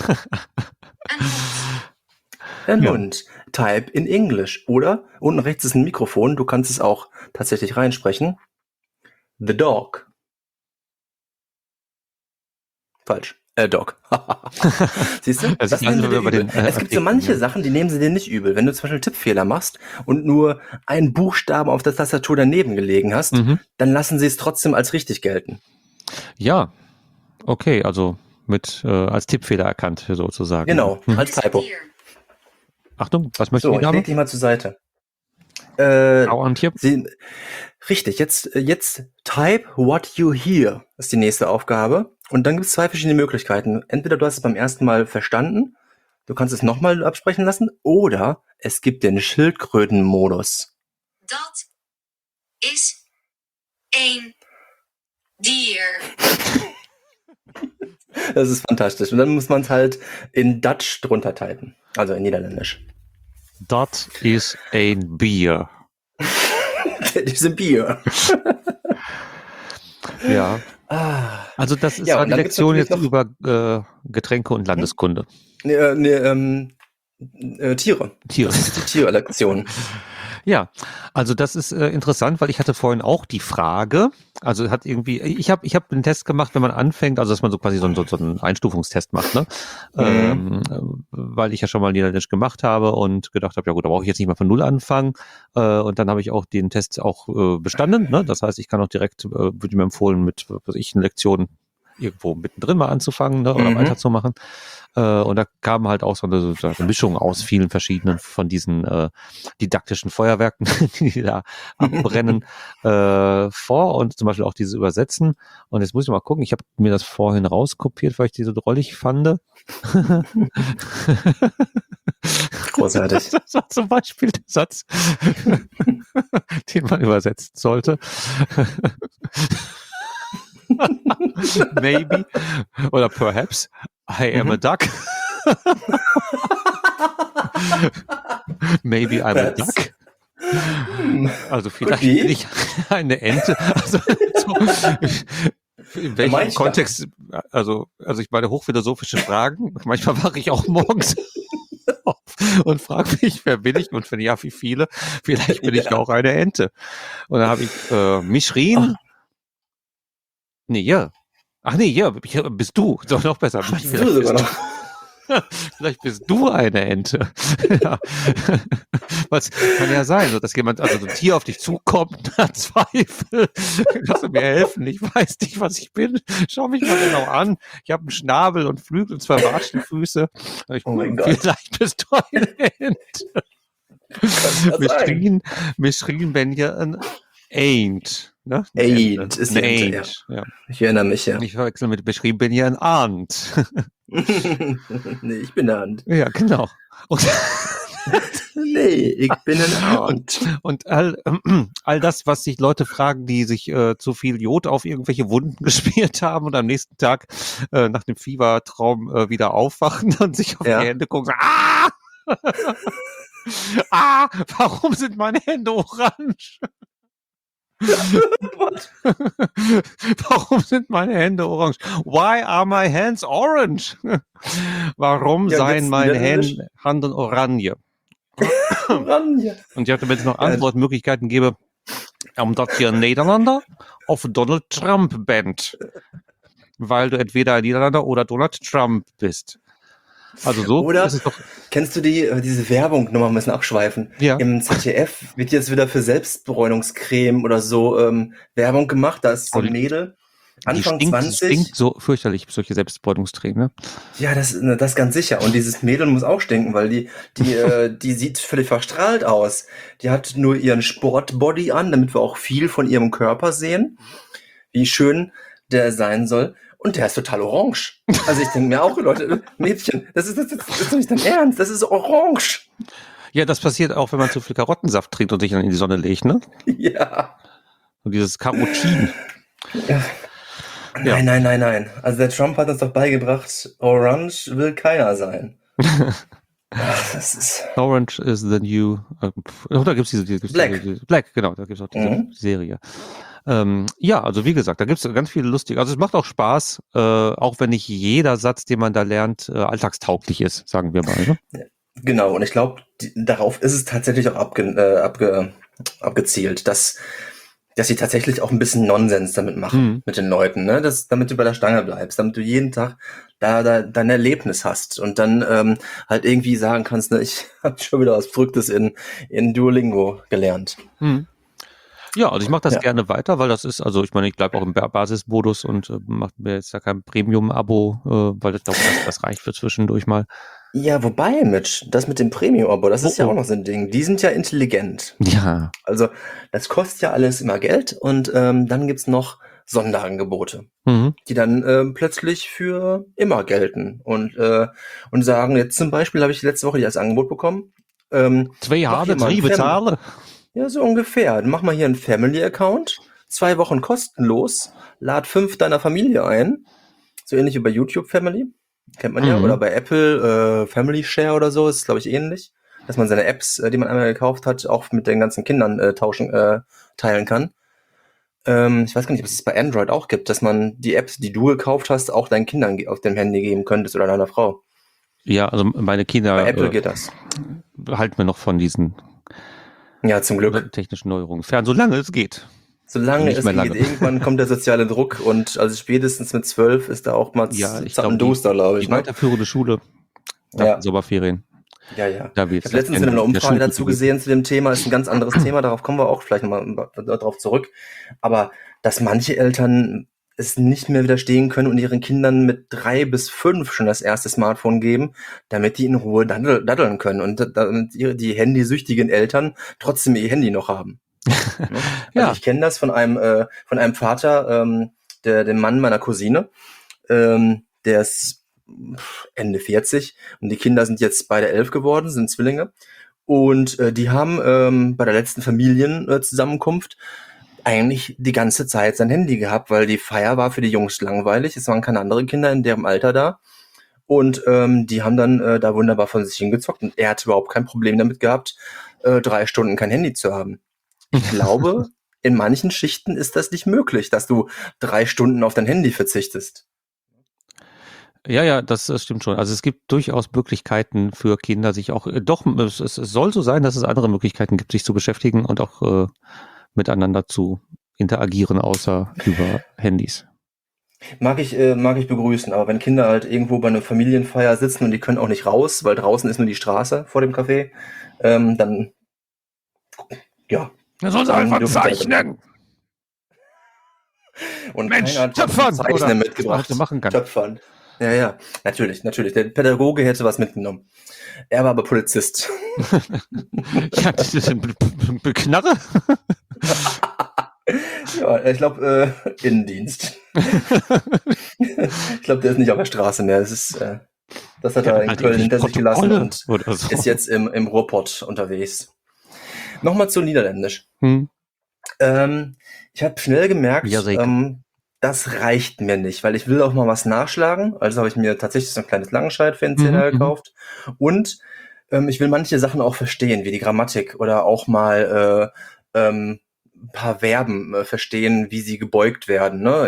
Een hond. Ein Ja. Hund. Type in English. Oder unten rechts ist ein Mikrofon, du kannst es auch tatsächlich reinsprechen. The dog. Falsch. Dog. Siehst du? Also Das nehmen sie dir über übel. den, Es gibt so Artikel, manche ja. Sachen, die nehmen sie dir nicht übel. Wenn du zum Beispiel einen Tippfehler machst und nur einen Buchstaben auf der Tastatur daneben gelegen hast, Mhm. dann lassen sie es trotzdem als richtig gelten. Ja, okay, also mit als Tippfehler erkannt sozusagen. Genau, Mhm. als Het is Typo. dier. Achtung, was möchte So, die ich Dame? leg dich mal zur Seite. Antje. Richtig, jetzt type what you hear ist die nächste Aufgabe. Und dann gibt es 2 verschiedene Möglichkeiten. Entweder du hast es beim ersten Mal verstanden, du kannst es nochmal absprechen lassen, oder es gibt den Schildkrötenmodus. Dat is een dier. Das ist fantastisch. Und dann muss man es halt in Dutch drunter typen, also in Niederländisch. Dat is een Bier. Diese Bier. Ja. Ah. Also das ist Ja, ja, und die dann gibt's Lektion natürlich jetzt über Getränke und Landeskunde. Tiere. Tiere. Das ist die Tierlektion. Ja, also das ist interessant, weil ich hatte vorhin auch die Frage, also hat irgendwie, ich hab einen Test gemacht, wenn man anfängt, also dass man so quasi so einen Einstufungstest macht, ne? Weil ich ja schon mal Niederländisch gemacht habe und gedacht habe, ja gut, da brauche ich jetzt nicht mal von Null anfangen. Und dann habe ich auch den Test auch bestanden, ne? Das heißt, ich kann auch direkt, würde mir empfohlen, mit, was weiß ich, eine Lektion irgendwo mittendrin mal anzufangen, ne? Oder weiterzumachen. Und da kam halt auch so eine Mischung aus vielen verschiedenen von diesen didaktischen Feuerwerken, die da abbrennen, vor und zum Beispiel auch dieses Übersetzen. Und jetzt muss ich mal gucken, ich habe mir das vorhin rauskopiert, weil ich die so drollig fand. Großartig. Das war zum Beispiel der Satz, den man übersetzen sollte. Maybe oder perhaps I am a duck. Maybe I'm Perhaps. a duck. Also vielleicht Could be. bin ich eine Ente. Also so, in welchem Manchmal. Kontext, also ich meine hochphilosophische Fragen. Manchmal wache ich auch morgens auf und frage mich, wer bin ich und wenn ja, wie viele? Vielleicht bin ich Ja. auch eine Ente. Und dann habe ich Mischrin. Nee, ja. Ach nee, ja, bist du. Doch noch besser. Ach, du sogar noch. Vielleicht bist du eine Ente. Ja. Was kann ja sein, so dass jemand, also so ein Tier auf dich zukommt, hat Zweifel. Kannst du mir helfen? Ich weiß nicht, was ich bin. Schau mich mal genau an. Ich habe einen Schnabel und Flügel und 2 Watschenfüße. Oh mein Gott. Vielleicht bist du eine Ente. Mischrin, wenn ihr ein Ain't. Ne? Ain't ist die Ente, Ja. Ich erinnere mich, ja. Ich verwechsel mit beschrieben, bin ja ein Arndt. Nee, ich bin der Hand. Ja, genau. Und, Nee, ich bin ein Hand. und all das, was sich Leute fragen, die sich zu viel Jod auf irgendwelche Wunden gespielt haben und am nächsten Tag nach dem Fiebertraum wieder aufwachen und sich auf Ja. die Hände gucken und sagen, ah, warum sind meine Hände orange? Warum sind meine Hände orange? Why are my hands orange? Warum Ja, seien jetzt meine Niederländisch. Hände orange? Oranje. Und ich dachte, wenn es noch Antwortmöglichkeiten gäbe, omdat je een Nederlander of Donald Trump bent. Weil du entweder ein Niederländer oder Donald Trump bist. Also so Oder ist es doch. kennst du diese Werbung, nochmal ein bisschen abschweifen? Ja. Im ZDF wird jetzt wieder für Selbstbräunungscreme oder so Werbung gemacht. Da ist so ein Mädel, Anfang Die 20. stinkt so fürchterlich, solche Selbstbeutungstränen. Ne? Ja, das ganz sicher. Und dieses Mädel muss auch stinken, weil die sieht völlig verstrahlt aus. Die hat nur ihren Sportbody an, damit wir auch viel von ihrem Körper sehen, wie schön der sein soll. und der ist total orange. Also ich denke mir auch, Leute, Mädchen, das ist doch nicht dein Ernst, das ist orange. Ja, das passiert auch, wenn man zu viel Karottensaft trinkt und sich dann in die Sonne legt, ne? Ja. Und dieses Carotin. Ja. Nein. Also der Trump hat uns doch beigebracht, Orange will keiner sein. Ach, das ist... Orange is the new... da gibt's diese Black. Black, genau, da gibt's auch diese Serie. Ja, also wie gesagt, da gibt's ganz viele lustige... Also es macht auch Spaß, auch wenn nicht jeder Satz, den man da lernt, alltagstauglich ist, sagen wir mal. Ne? Genau, und ich glaube, darauf ist es tatsächlich auch abgezielt, dass sie tatsächlich auch ein bisschen Nonsens damit machen, mit den Leuten, ne? Damit du bei der Stange bleibst, damit du jeden Tag da dein Erlebnis hast und dann halt irgendwie sagen kannst, ne, ich habe schon wieder was Verrücktes in Duolingo gelernt. Ja, also ich mache das gerne weiter, weil das ist, also ich meine, ich bleibe auch im Basismodus und mache mir jetzt da kein Premium-Abo, weil ich glaube, das reicht für zwischendurch mal. Ja, wobei, Mitch, das mit dem Premium-Abo, das ist ja auch noch so ein Ding. Die sind ja intelligent. Ja. Also das kostet ja alles immer Geld und dann gibt's noch Sonderangebote, die dann plötzlich für immer gelten und sagen, jetzt zum Beispiel habe ich letzte Woche das Angebot bekommen. 2 Jahre bezahlen? Ja, so ungefähr. Mach mal hier einen Family-Account, 2 Wochen kostenlos, lad 5 deiner Familie ein, so ähnlich wie bei YouTube Family. Kennt man ja, oder bei Apple Family Share oder so, ist glaube ich ähnlich, dass man seine Apps, die man einmal gekauft hat, auch mit den ganzen Kindern teilen kann. Ich weiß gar nicht, ob es das bei Android auch gibt, dass man die Apps, die du gekauft hast, auch deinen Kindern auf dem Handy geben könntest oder deiner Frau. Ja, also meine Kinder Bei Apple geht das. Halten wir noch von diesen zum Glück technischen Neuerungen fern, solange es geht. Solange es geht, irgendwann kommt der soziale Druck und also spätestens mit 12 ist da auch mal zappenduster, glaube ich. Die weiterführende Schule, Sommerferien. Ja. Ich habe letztens eine Umfrage dazu gesehen zu dem Thema, ist ein ganz anderes Thema, darauf kommen wir auch vielleicht nochmal drauf zurück. Aber dass manche Eltern es nicht mehr widerstehen können und ihren Kindern mit 3 bis 5 schon das erste Smartphone geben, damit die in Ruhe daddeln können und damit die handysüchtigen Eltern trotzdem ihr Handy noch haben. Also ich kenne das von einem Vater, dem Mann meiner Cousine, der ist Ende 40 und die Kinder sind jetzt beide 11 geworden, sind Zwillinge und die haben bei der letzten Familienzusammenkunft eigentlich die ganze Zeit sein Handy gehabt, weil die Feier war für die Jungs langweilig, es waren keine anderen Kinder in deren Alter da und die haben dann da wunderbar von sich hingezockt und er hat überhaupt kein Problem damit gehabt, 3 Stunden kein Handy zu haben. Ich glaube, in manchen Schichten ist das nicht möglich, dass du 3 Stunden auf dein Handy verzichtest. Ja, das stimmt schon. Also es gibt durchaus Möglichkeiten für Kinder, sich auch, es soll so sein, dass es andere Möglichkeiten gibt, sich zu beschäftigen und auch miteinander zu interagieren, außer über Handys. Mag ich begrüßen, aber wenn Kinder halt irgendwo bei einer Familienfeier sitzen und die können auch nicht raus, weil draußen ist nur die Straße vor dem Café, dann ja. Er soll einfach zeichnen. Und Mensch, keiner hat Töpfern Zeichnen mitgebracht. Machen kann. Töpfern. Ja, natürlich. Der Pädagoge hätte was mitgenommen. Er war aber Polizist. Ja, das ist ein Knarre. Ja, ich glaube, Innendienst. Ich glaube, der ist nicht auf der Straße mehr. Das hat er in Köln hinter sich gelassen und ist jetzt im Ruhrpott unterwegs. Nochmal zu Niederländisch. Ich habe schnell gemerkt, das reicht mir nicht, weil ich will auch mal was nachschlagen. Also habe ich mir tatsächlich so ein kleines Langenscheid für einen Zehner gekauft. Und ich will manche Sachen auch verstehen, wie die Grammatik oder auch mal ein paar Verben verstehen, wie sie gebeugt werden, ne?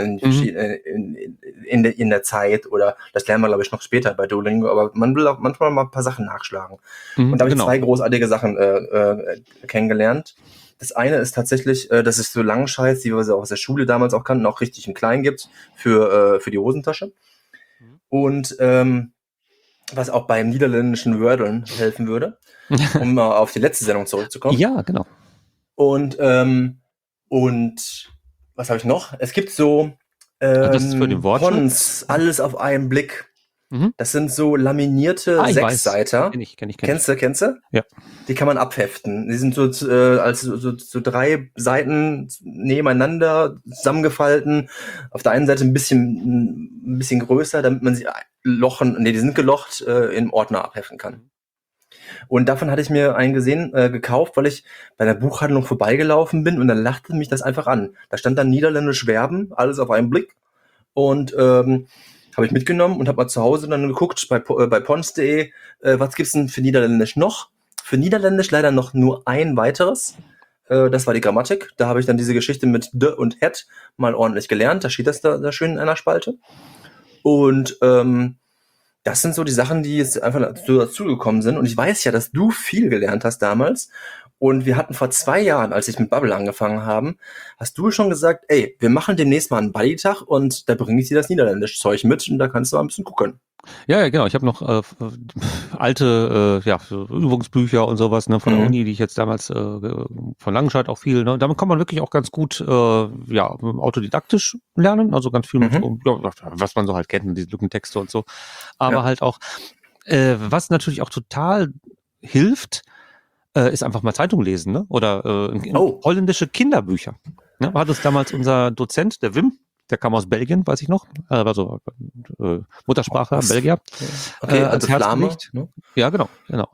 In der Zeit, oder das lernen wir, glaube ich, noch später bei Duolingo, aber man will auch manchmal mal ein paar Sachen nachschlagen. Und da habe ich 2 großartige Sachen kennengelernt. Das eine ist tatsächlich, dass es so Langscheiß, die wir so aus der Schule damals auch kannten, auch richtig in klein gibt für die Hosentasche. Und was auch beim niederländischen Wördeln helfen würde, um mal auf die letzte Sendung zurückzukommen. Ja, genau. Und was habe ich noch? Es gibt so das ist für den Wortschatz. Alles auf einen Blick. Mhm. Das sind so laminierte Ich weiß. Sechsseiter. Kenn ich. Kennst du? Ja. Die kann man abheften. Die sind so als so 3 Seiten nebeneinander zusammengefalten. Auf der einen Seite ein bisschen größer, damit man sie die sind gelocht, im Ordner abheften kann. Und davon hatte ich mir einen gekauft, weil ich bei der Buchhandlung vorbeigelaufen bin und dann lachte mich das einfach an. Da stand dann niederländisch Werben, alles auf einen Blick. Und habe ich mitgenommen und habe mal zu Hause dann geguckt bei pons.de, was gibt's denn für Niederländisch noch? Für Niederländisch leider noch nur ein weiteres. Das war die Grammatik. Da habe ich dann diese Geschichte mit de und het mal ordentlich gelernt. Da steht das da schön in einer Spalte. Und das sind so die Sachen, die jetzt einfach so dazugekommen sind. Und ich weiß ja, dass du viel gelernt hast damals. Und wir hatten vor 2 Jahren, als ich mit Bubble angefangen haben, hast du schon gesagt, ey, wir machen demnächst mal einen Buddy-Tag und da bringe ich dir das Niederländisch-Zeug mit und da kannst du mal ein bisschen gucken. Ja, genau. Ich habe noch alte so Übungsbücher und sowas, ne, von der Uni, die ich jetzt damals von Langenscheid auch viel. Ne, damit kann man wirklich auch ganz gut autodidaktisch lernen, also ganz viel mit was man so halt kennt, diese Lückentexte und so. Aber halt auch, was natürlich auch total hilft, ist einfach mal Zeitung lesen, ne? Oder holländische Kinderbücher. Ne? Hat uns damals unser Dozent, der Wim, der kam aus Belgien, weiß ich noch, war so Muttersprache, Belgier. Okay, als Flamme. Ne? Ja, genau.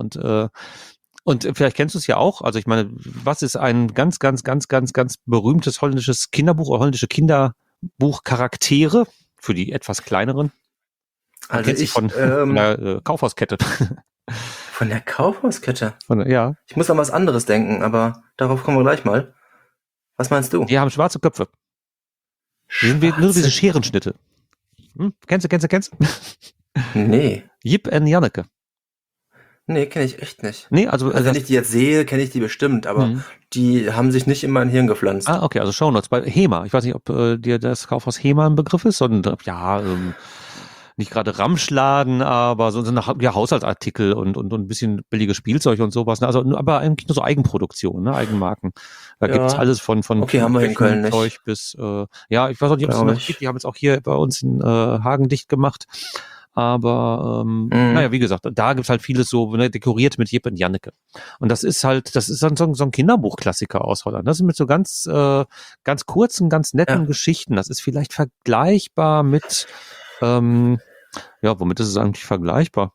Und vielleicht kennst du es ja auch. Also ich meine, was ist ein ganz, ganz, ganz, ganz, ganz berühmtes holländisches Kinderbuch oder holländische Kinderbuchcharaktere für die etwas kleineren? Man kennt sie von der Kaufhauskette. Von der Kaufhauskette? Ja. Ich muss an was anderes denken, aber darauf kommen wir gleich mal. Was meinst du? Die haben schwarze Köpfe. Die sind nur diese Scherenschnitte. Kennst du? Nee. Jip und Janneke. Nee, kenne ich echt nicht. Nee, also wenn ich die jetzt sehe, kenne ich die bestimmt, aber die haben sich nicht in mein Hirn gepflanzt. Ah, okay, also Shownotes bei HEMA. Ich weiß nicht, ob dir das Kaufhaus HEMA ein Begriff ist, sondern nicht gerade Ramschladen, aber so Haushaltsartikel und ein bisschen billiges Spielzeug und sowas. Ne? Also, aber eigentlich nur so Eigenproduktion, ne? Eigenmarken. Da gibt's alles von okay, haben wir in Köln nicht. Zeug bis ich weiß auch nicht, ob es noch gibt. Die haben jetzt auch hier bei uns in Hagen dicht gemacht. Aber wie gesagt, da gibt's halt vieles so dekoriert mit Jip und Janneke. Und das ist dann so ein Kinderbuchklassiker aus Holland. Das ist mit so ganz kurzen, ganz netten Geschichten. Das ist vielleicht vergleichbar mit womit ist es eigentlich vergleichbar?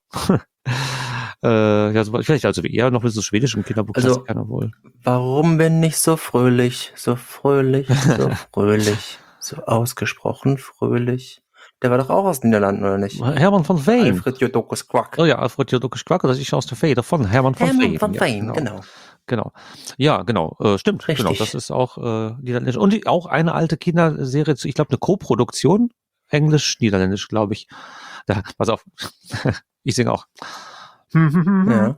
Vielleicht also eher noch mit so schwedischen Kinderbuchklassikern wohl. Warum bin ich so fröhlich, so ausgesprochen fröhlich? Der war doch auch aus den Niederlanden, oder nicht? Herman van Veen. Alfred Jodocus Quack. Oh ja, Alfred Jodocus Quack, das ist aus der Feder von Herman van Veen. Herman van Veen, genau. Ja, genau, stimmt. Richtig. Genau, das ist auch niederländisch. Und auch eine alte Kinderserie, ich glaube eine Co-Produktion, Englisch-Niederländisch, glaube ich. Pass auf, ich singe auch. Ja.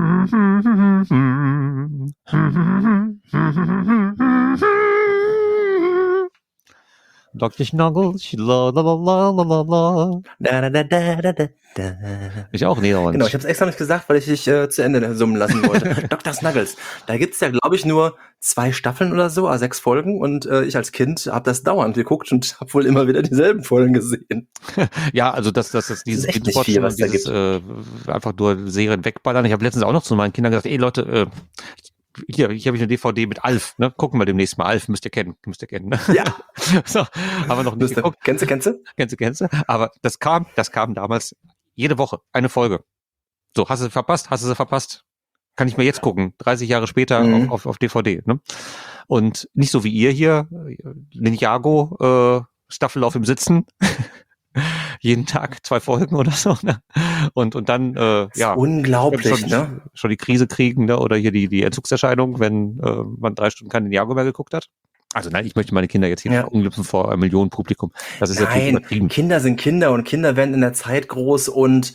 Dr. Snuggles, la la la la la la. Ich auch Niederländisch. Genau, ich habe es extra nicht gesagt, weil ich dich zu Ende summen lassen wollte. Dr. Snuggles. Da gibt's ja, glaube ich, nur 2 Staffeln oder so, 6 Folgen. Und ich als Kind habe das dauernd geguckt und habe wohl immer wieder dieselben Folgen gesehen. Ja, also das dieses echt nicht viel, was da gibt. Einfach nur Serien wegballern. Ich habe letztens auch noch zu meinen Kindern gesagt, ey Leute, hier habe ich eine DVD mit Alf, ne? Gucken wir demnächst mal. Alf müsst ihr kennen. Ne? Ja. So, haben wir noch nicht geguckt. Kennst du? Kennst du? Aber das kam damals jede Woche, eine Folge. So, hast du sie verpasst? Kann ich mir jetzt gucken, 30 Jahre später auf DVD, ne? Und nicht so wie ihr hier, Ninjago, Staffellauf im Sitzen. Jeden Tag 2 Folgen oder so, ne? Und dann unglaublich, schon die Krise kriegen, ne? Oder hier die Entzugserscheinung, wenn man 3 Stunden keinen Ninjago mehr geguückt hat. Also nein, ich möchte meine Kinder jetzt hier nicht verunglüpfen vor einem Millionenpublikum. Das ist natürlich übertrieben. Kinder sind Kinder und Kinder werden in der Zeit groß und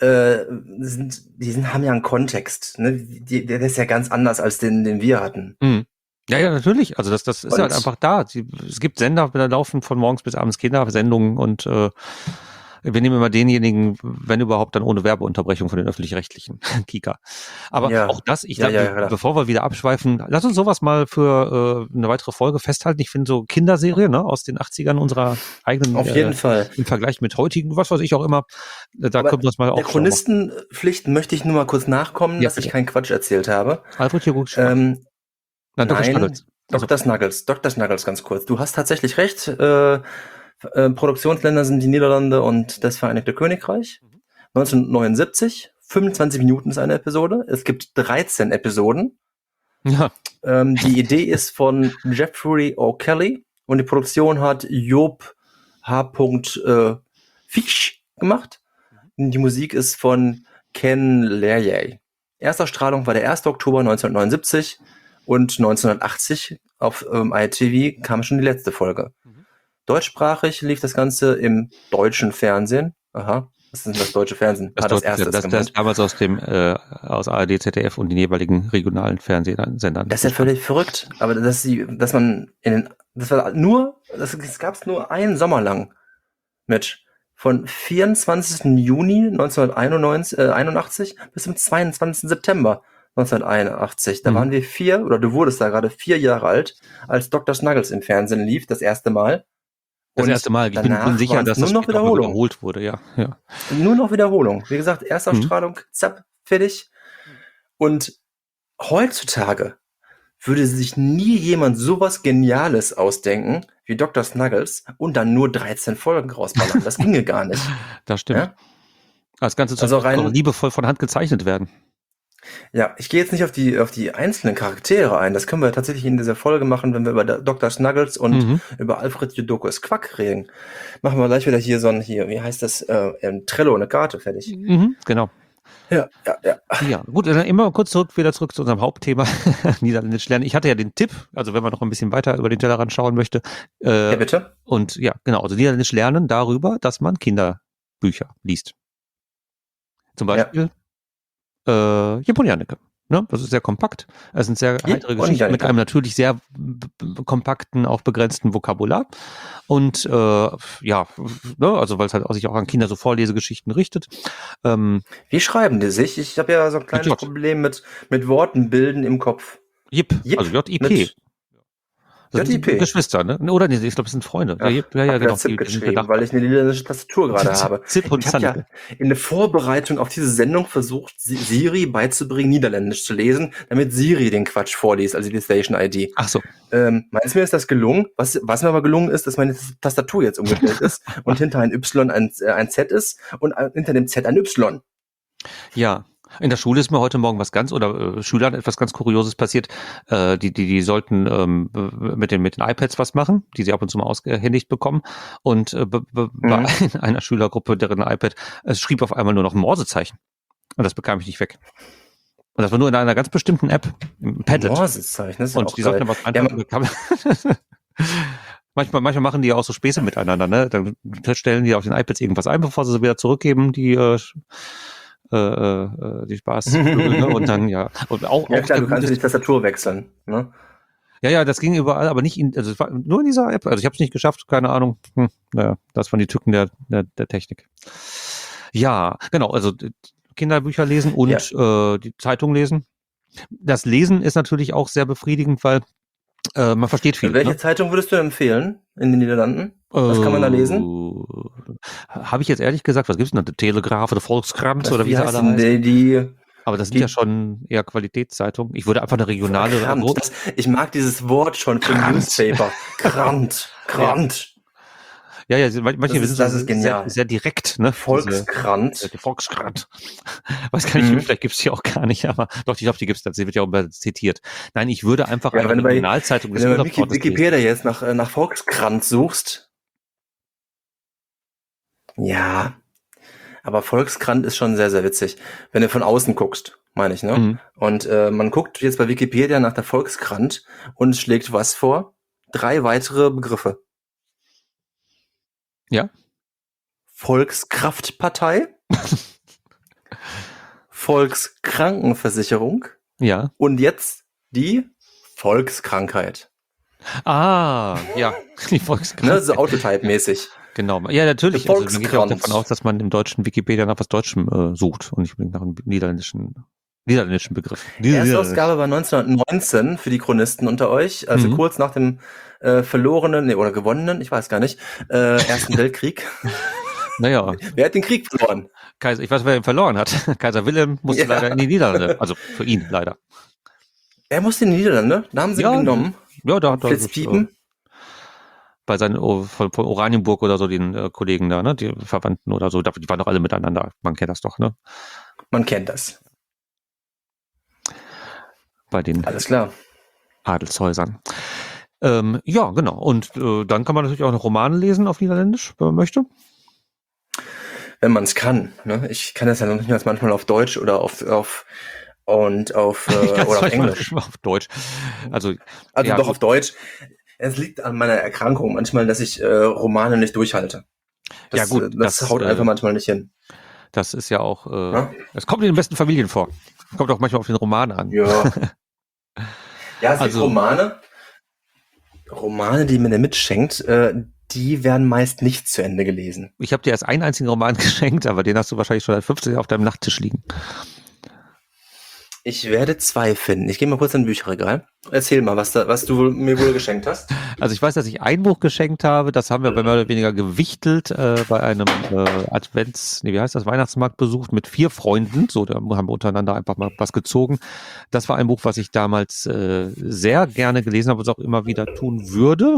haben ja einen Kontext. Ne? Der ist ja ganz anders als den wir hatten. Mhm. Ja, natürlich. Also das ist halt einfach da. Es gibt Sender, da laufen von morgens bis abends Kindersendungen und Wir nehmen immer denjenigen, wenn überhaupt, dann ohne Werbeunterbrechung von den öffentlich-rechtlichen Kika. Aber Ja. auch das, ich Ja, glaube, klar. bevor wir wieder abschweifen, lass uns sowas mal für eine weitere Folge festhalten. Ich finde so Kinderserie, ne, aus den 80ern unserer eigenen, Auf jeden Fall. im Vergleich mit heutigen, was weiß ich auch immer, da Aber können wir uns mal der auch schauen. Chronistenpflicht möchte ich nur mal kurz nachkommen, Ja, dass ich bitte. keinen Quatsch erzählt habe. Alfred Chirurg. Nein, Dr. Snuggles. Dr. Snuggles. Dr. Snuggles, ganz kurz. Du hast tatsächlich recht. Produktionsländer sind die Niederlande und das Vereinigte Königreich. 1979, 25 Minuten ist eine Episode. Es gibt 13 Episoden. Ja. Die Idee ist von Jeffrey O'Kelly und die Produktion hat Job H. Fisch gemacht. Die Musik ist von Ken Lerjay. Erstausstrahlung war der 1. Oktober 1979 und 1980 auf ITV kam schon die letzte Folge. Deutschsprachig lief das Ganze im deutschen Fernsehen. Aha, was ist denn das deutsche Fernsehen? Das ist damals aus ARD, ZDF und den jeweiligen regionalen Fernsehsendern. Das ist ja völlig verrückt. Aber es gab nur einen Sommer lang mit von 24. Juni 1981 bis zum 22. September 1981. Da waren wir du wurdest da gerade 4 Jahre alt, als Dr. Snuggles im Fernsehen lief, das erste Mal. Das erste Mal. Ich bin sicher, dass das nur noch wiederholt wurde, ja. Nur noch Wiederholung. Wie gesagt, Erstausstrahlung, zapp, fertig. Und heutzutage würde sich nie jemand sowas Geniales ausdenken wie Dr. Snuggles und dann nur 13 Folgen rausballern. Das ginge gar nicht. Das stimmt. Ja? Das Ganze soll auch liebevoll von Hand gezeichnet werden. Ja, ich gehe jetzt nicht auf die einzelnen Charaktere ein. Das können wir tatsächlich in dieser Folge machen, wenn wir über Dr. Snuggles und über Alfred Jodokus Quack reden. Machen wir gleich wieder hier wie heißt das, Trello, eine Karte, fertig. Genau. Ja. Ja, gut, dann immer kurz wieder zurück zu unserem Hauptthema, Niederländisch lernen. Ich hatte ja den Tipp, also wenn man noch ein bisschen weiter über den Tellerrand schauen möchte. Ja, bitte. Und ja, genau, also Niederländisch lernen darüber, dass man Kinderbücher liest. Zum Beispiel Japonianneke. Ne? Das ist sehr kompakt. Es sind sehr heitere Geschichten mit einem natürlich sehr kompakten, auch begrenzten Vokabular. Und also weil es halt sich auch an Kinder so Vorlesegeschichten richtet. Wie schreiben die sich? Ich habe ja so ein kleines Problem mit Worten bilden im Kopf. Jip, also J-I-P. Das sind JIP. Geschwister, ne? Oder nee, ich glaube, das sind Freunde. Ja, genau. Zip geschrieben, weil ich eine niederländische Tastatur gerade habe. Zip und ich habe ja in der Vorbereitung auf diese Sendung versucht, Siri beizubringen, Niederländisch zu lesen, damit Siri den Quatsch vorliest, also die Station-ID. Ach so. Meinst du, mir ist das gelungen? Was mir aber gelungen ist, dass meine Tastatur jetzt umgedreht ist und hinter ein Y ein Z ist und hinter dem Z ein Y. Ja. In der Schule ist mir heute Morgen Schülern etwas ganz Kurioses passiert. Die sollten mit den iPads was machen, die sie ab und zu mal ausgehändigt bekommen. Und bei einer Schülergruppe, deren iPad, es schrieb auf einmal nur noch ein Morsezeichen. Und das bekam ich nicht weg. Und das war nur in einer ganz bestimmten App, im Padlet. Morsezeichen, das ist und auch die sollten aber einfach Manchmal machen die ja auch so Späße miteinander, ne? Dann stellen die auf den iPads irgendwas ein, bevor sie wieder zurückgeben, die Spaß und dann und auch klar, du kannst die Tastatur wechseln, ne? Ja, das ging überall, aber nicht es war nur in dieser App, also ich habe es nicht geschafft, keine Ahnung. Das waren die Tücken der Technik. Ja, genau, also Kinderbücher lesen und die Zeitung lesen. Das Lesen ist natürlich auch sehr befriedigend, weil man versteht viel. Welche Zeitung würdest du empfehlen in den Niederlanden? Was kann man da lesen? Habe ich jetzt ehrlich gesagt, was gibt's denn? Die Telegraaf oder Volkskrant oder wie sie alle heißen? Aber das sind ja schon eher Qualitätszeitungen. Ich würde einfach eine regionale... ich mag dieses Wort schon für Newspaper. Krant. Ja, manche das ist genial. Sehr direkt, ne? Volkskrant. Die Volkskrant. Weiß gar nicht, vielleicht gibt's die auch gar nicht, aber doch, ich glaube, die gibt's tatsächlich, wird ja auch zitiert. Nein, ich würde einfach eine Regionalzeitung des Urlaubsortes lesen. Wenn du bei Wikipedia jetzt nach Volkskrant suchst. Ja, aber Volkskrant ist schon sehr, sehr witzig. Wenn du von außen guckst, meine ich, ne? Und man guckt jetzt bei Wikipedia nach der Volkskrant und schlägt was vor? 3 weitere Begriffe. Ja. Volkskraftpartei, Volkskrankenversicherung ja. und jetzt die Volkskrankheit. Ah, ja, die Volkskrant. Ne, so Autotype-mäßig. Genau. Ja, natürlich. Der Also man geht ja auch Volkskrant. davon aus, dass man im deutschen Wikipedia nach was Deutschem sucht und nicht unbedingt nach einem niederländischen Begriff. Erstausgabe war 1919 für die Chronisten unter euch, also Mhm. kurz nach dem verlorenen, oder gewonnenen, ich weiß gar nicht, Ersten Weltkrieg. Naja, Wer hat den Krieg verloren? Kaiser, ich weiß, wer ihn verloren hat. Kaiser Wilhelm musste Ja. leider in die Niederlande. Also für ihn leider. Er musste in die Niederlande, da haben sie ihn genommen. Ja, da hat er Flitzpiepen. bei seinen von Oranienburg oder so, den Kollegen da, ne, die Verwandten oder so, die waren doch alle miteinander. Man kennt das doch, ne? Man kennt das. Bei den Alles klar. Adelshäusern. Ja, genau. Und dann kann man natürlich auch noch Romane lesen auf Niederländisch, wenn man möchte. Wenn man es kann. Ne? Ich kann das ja noch nicht mal manchmal auf Deutsch oder auf Englisch. Auf Deutsch. Also Also ja, doch auf Deutsch. Es liegt an meiner Erkrankung manchmal, dass ich Romane nicht durchhalte. Ja, gut, das haut einfach manchmal nicht hin. Das ist ja auch, Ja? es kommt in den besten Familien vor. Kommt auch manchmal auf den Roman an. Ja. Ja, es Also- gibt Romane, die mir der mitschenkt, die werden meist nicht zu Ende gelesen. Ich habe dir erst einen einzigen Roman geschenkt, aber den hast du wahrscheinlich schon seit 15 Jahren auf deinem Nachttisch liegen. Ich werde 2 finden. Ich gehe mal kurz in ein Bücherregal. Erzähl mal, was du mir wohl geschenkt hast. Also ich weiß, dass ich ein Buch geschenkt habe, das haben wir mehr oder weniger gewichtelt bei einem Weihnachtsmarkt besucht mit 4 Freunden. So, da haben wir untereinander einfach mal was gezogen. Das war ein Buch, was ich damals sehr gerne gelesen habe und es auch immer wieder tun würde.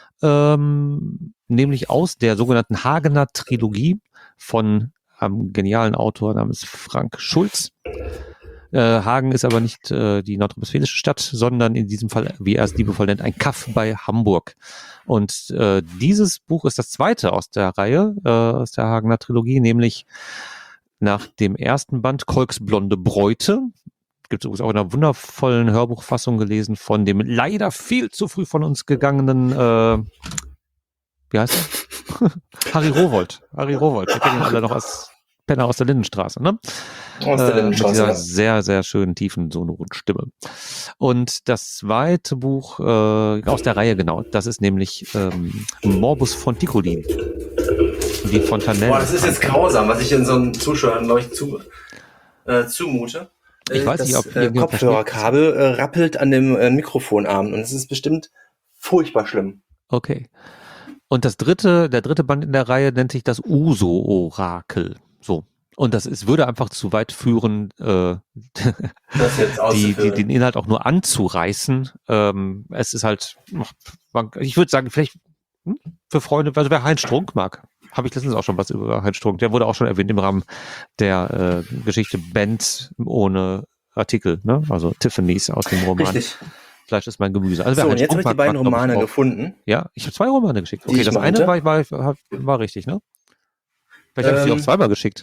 Nämlich aus der sogenannten Hagener Trilogie von einem genialen Autor namens Frank Schulz. Hagen ist aber nicht die nordrhein-westfälische Stadt, sondern in diesem Fall, wie er es liebevoll nennt, ein Kaff bei Hamburg. Und dieses Buch ist das zweite aus der Reihe, aus der Hagener Trilogie, nämlich nach dem ersten Band Kolks blonde Bräute. Gibt es übrigens auch in einer wundervollen Hörbuchfassung gelesen von dem leider viel zu früh von uns gegangenen, wie heißt er? Harry Rowohlt. Wir kennen ihn alle noch als Penner aus der Lindenstraße, ne? Aus der Lindenstraße. Mit dieser sehr, sehr schönen, tiefen, sonoren Stimme. Und das zweite Buch aus der Reihe, genau, das ist nämlich Morbus Fonticulin. Die Fontanelle. Boah, das ist jetzt grausam, was ich in so einem Zuschauer, glaube ich, zumute. Ich weiß nicht, ob das Kopfhörerkabel rappelt an dem Mikrofonarm und es ist bestimmt furchtbar schlimm. Okay. Und der dritte Band in der Reihe nennt sich das Uso-Orakel. So. Und das würde einfach zu weit führen, Das jetzt auszuführen. den Inhalt auch nur anzureißen. Es ist halt, ich würde sagen, vielleicht für Freunde, also wer Heinz Strunk mag, habe ich letztens auch schon was über Heinz Strunk, der wurde auch schon erwähnt im Rahmen der Geschichte Band ohne Artikel, ne? Also Tiffany's aus dem Roman. Richtig. Fleisch ist mein Gemüse. Also wer So, und Heinz jetzt habe Strunk ich die beiden mag, glaub ich, Romane auch. gefunden. Ja, ich habe 2 Romane geschickt. Die Okay, ich das meinte. eine war richtig, ne? Vielleicht habe ich die auch zweimal geschickt.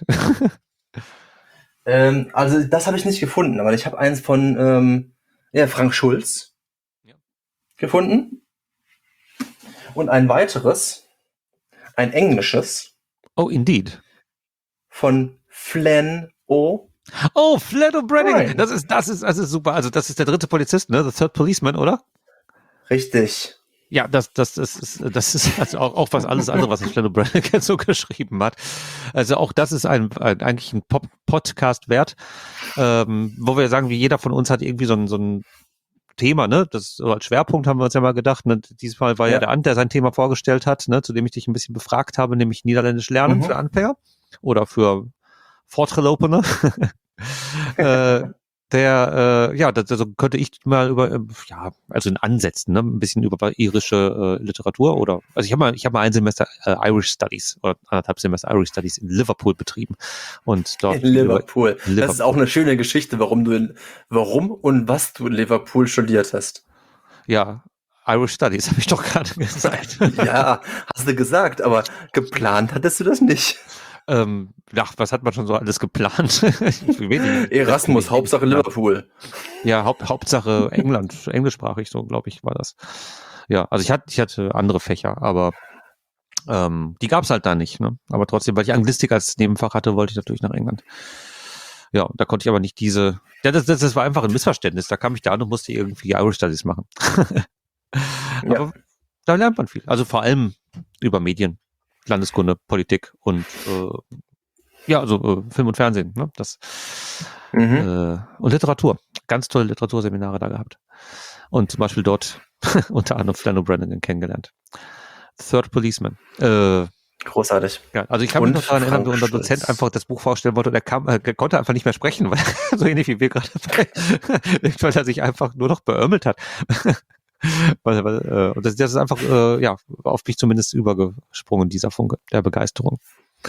Also das habe ich nicht gefunden, aber ich habe eins von Frank Schulz gefunden. Und ein weiteres, ein englisches, Oh, indeed. von Flann O. Oh, Flann O'Brien. Right. Das ist super. Also das ist der dritte Polizist, ne? The Third Policeman, oder? Richtig. Ja, das ist also auch was alles andere, was Flann O'Brien so geschrieben hat. Also auch das ist eigentlich ein Podcast wert, wo wir sagen, wie jeder von uns hat irgendwie so ein Thema, ne? Das so als Schwerpunkt haben wir uns ja mal gedacht. Ne? Diesmal war ja der Ant, der sein Thema vorgestellt hat, ne? Zu dem ich dich ein bisschen befragt habe, nämlich Niederländisch lernen für Anfänger oder für Fortgelopene. Also könnte ich mal über, also in Ansätzen, ne, ein bisschen über irische Literatur oder, also ich habe mal ein Semester Irish Studies oder 1,5 Semester Irish Studies in Liverpool betrieben und dort In Liverpool. Das ist auch eine schöne Geschichte, warum und was du in Liverpool studiert hast. Ja, Irish Studies, habe ich doch gerade gesagt. Ja, hast du gesagt, aber geplant hattest du das nicht. Was hat man schon so alles geplant? Erasmus, Hauptsache Liverpool. Ja, Hauptsache England, englischsprachig, so glaube ich war das. Ja, also ich hatte andere Fächer, aber die gab es halt da nicht. Ne? Aber trotzdem, weil ich Anglistik als Nebenfach hatte, wollte ich natürlich nach England. Ja, da konnte ich aber nicht das war einfach ein Missverständnis. Da kam ich da an und musste irgendwie Irish Studies machen. Aber da lernt man viel. Also vor allem über Medien, Landeskunde, Politik und Film und Fernsehen. Ne? Und Literatur. Ganz tolle Literaturseminare da gehabt. Und zum Beispiel dort unter anderem Flann O'Brien kennengelernt. Third Policeman. Großartig. Ja, also ich kann mich noch daran erinnern, wie unser Dozent einfach das Buch vorstellen wollte und er konnte einfach nicht mehr sprechen, weil so ähnlich wie wir gerade, weil er sich einfach nur noch beömmelt hat. Und das ist einfach auf mich zumindest übergesprungen, dieser Funke der Begeisterung.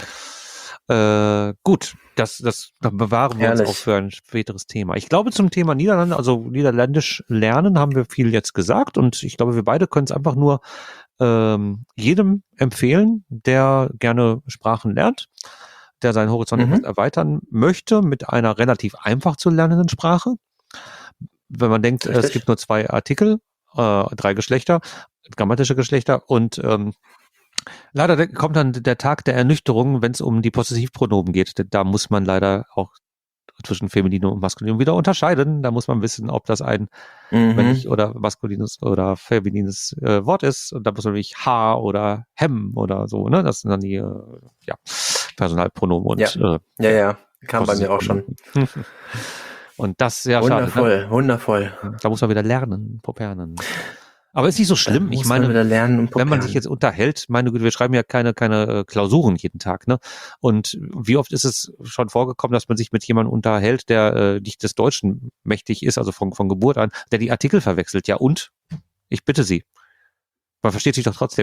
Gut, das bewahren wir uns auch für ein späteres Thema. Ich glaube, zum Thema Niederlande, also Niederländisch lernen, haben wir viel jetzt gesagt und ich glaube, wir beide können es einfach nur jedem empfehlen, der gerne Sprachen lernt, der seinen Horizont etwas erweitern möchte mit einer relativ einfach zu lernenden Sprache. Wenn man denkt, es gibt nur 2 Artikel, 3 Geschlechter, grammatische Geschlechter und leider kommt dann der Tag der Ernüchterung, wenn es um die Possessivpronomen geht. Da muss man leider auch zwischen Femininum und Maskulinum wieder unterscheiden. Da muss man wissen, ob das ein männlich oder maskulines oder feminines Wort ist. Und da muss man nämlich ha oder hem oder so. Ne? Das sind dann die Personalpronomen. Und, kam bei mir auch schon. Und das sehr wundervoll, schade. Wundervoll. Da muss man wieder lernen, popernen. Aber ist nicht so schlimm. Ich meine, wenn man sich jetzt unterhält, meine Güte, wir schreiben ja keine Klausuren jeden Tag, ne? Und wie oft ist es schon vorgekommen, dass man sich mit jemandem unterhält, der nicht des Deutschen mächtig ist, also von Geburt an, der die Artikel verwechselt. Ja und? Ich bitte Sie. Man versteht sich doch trotzdem.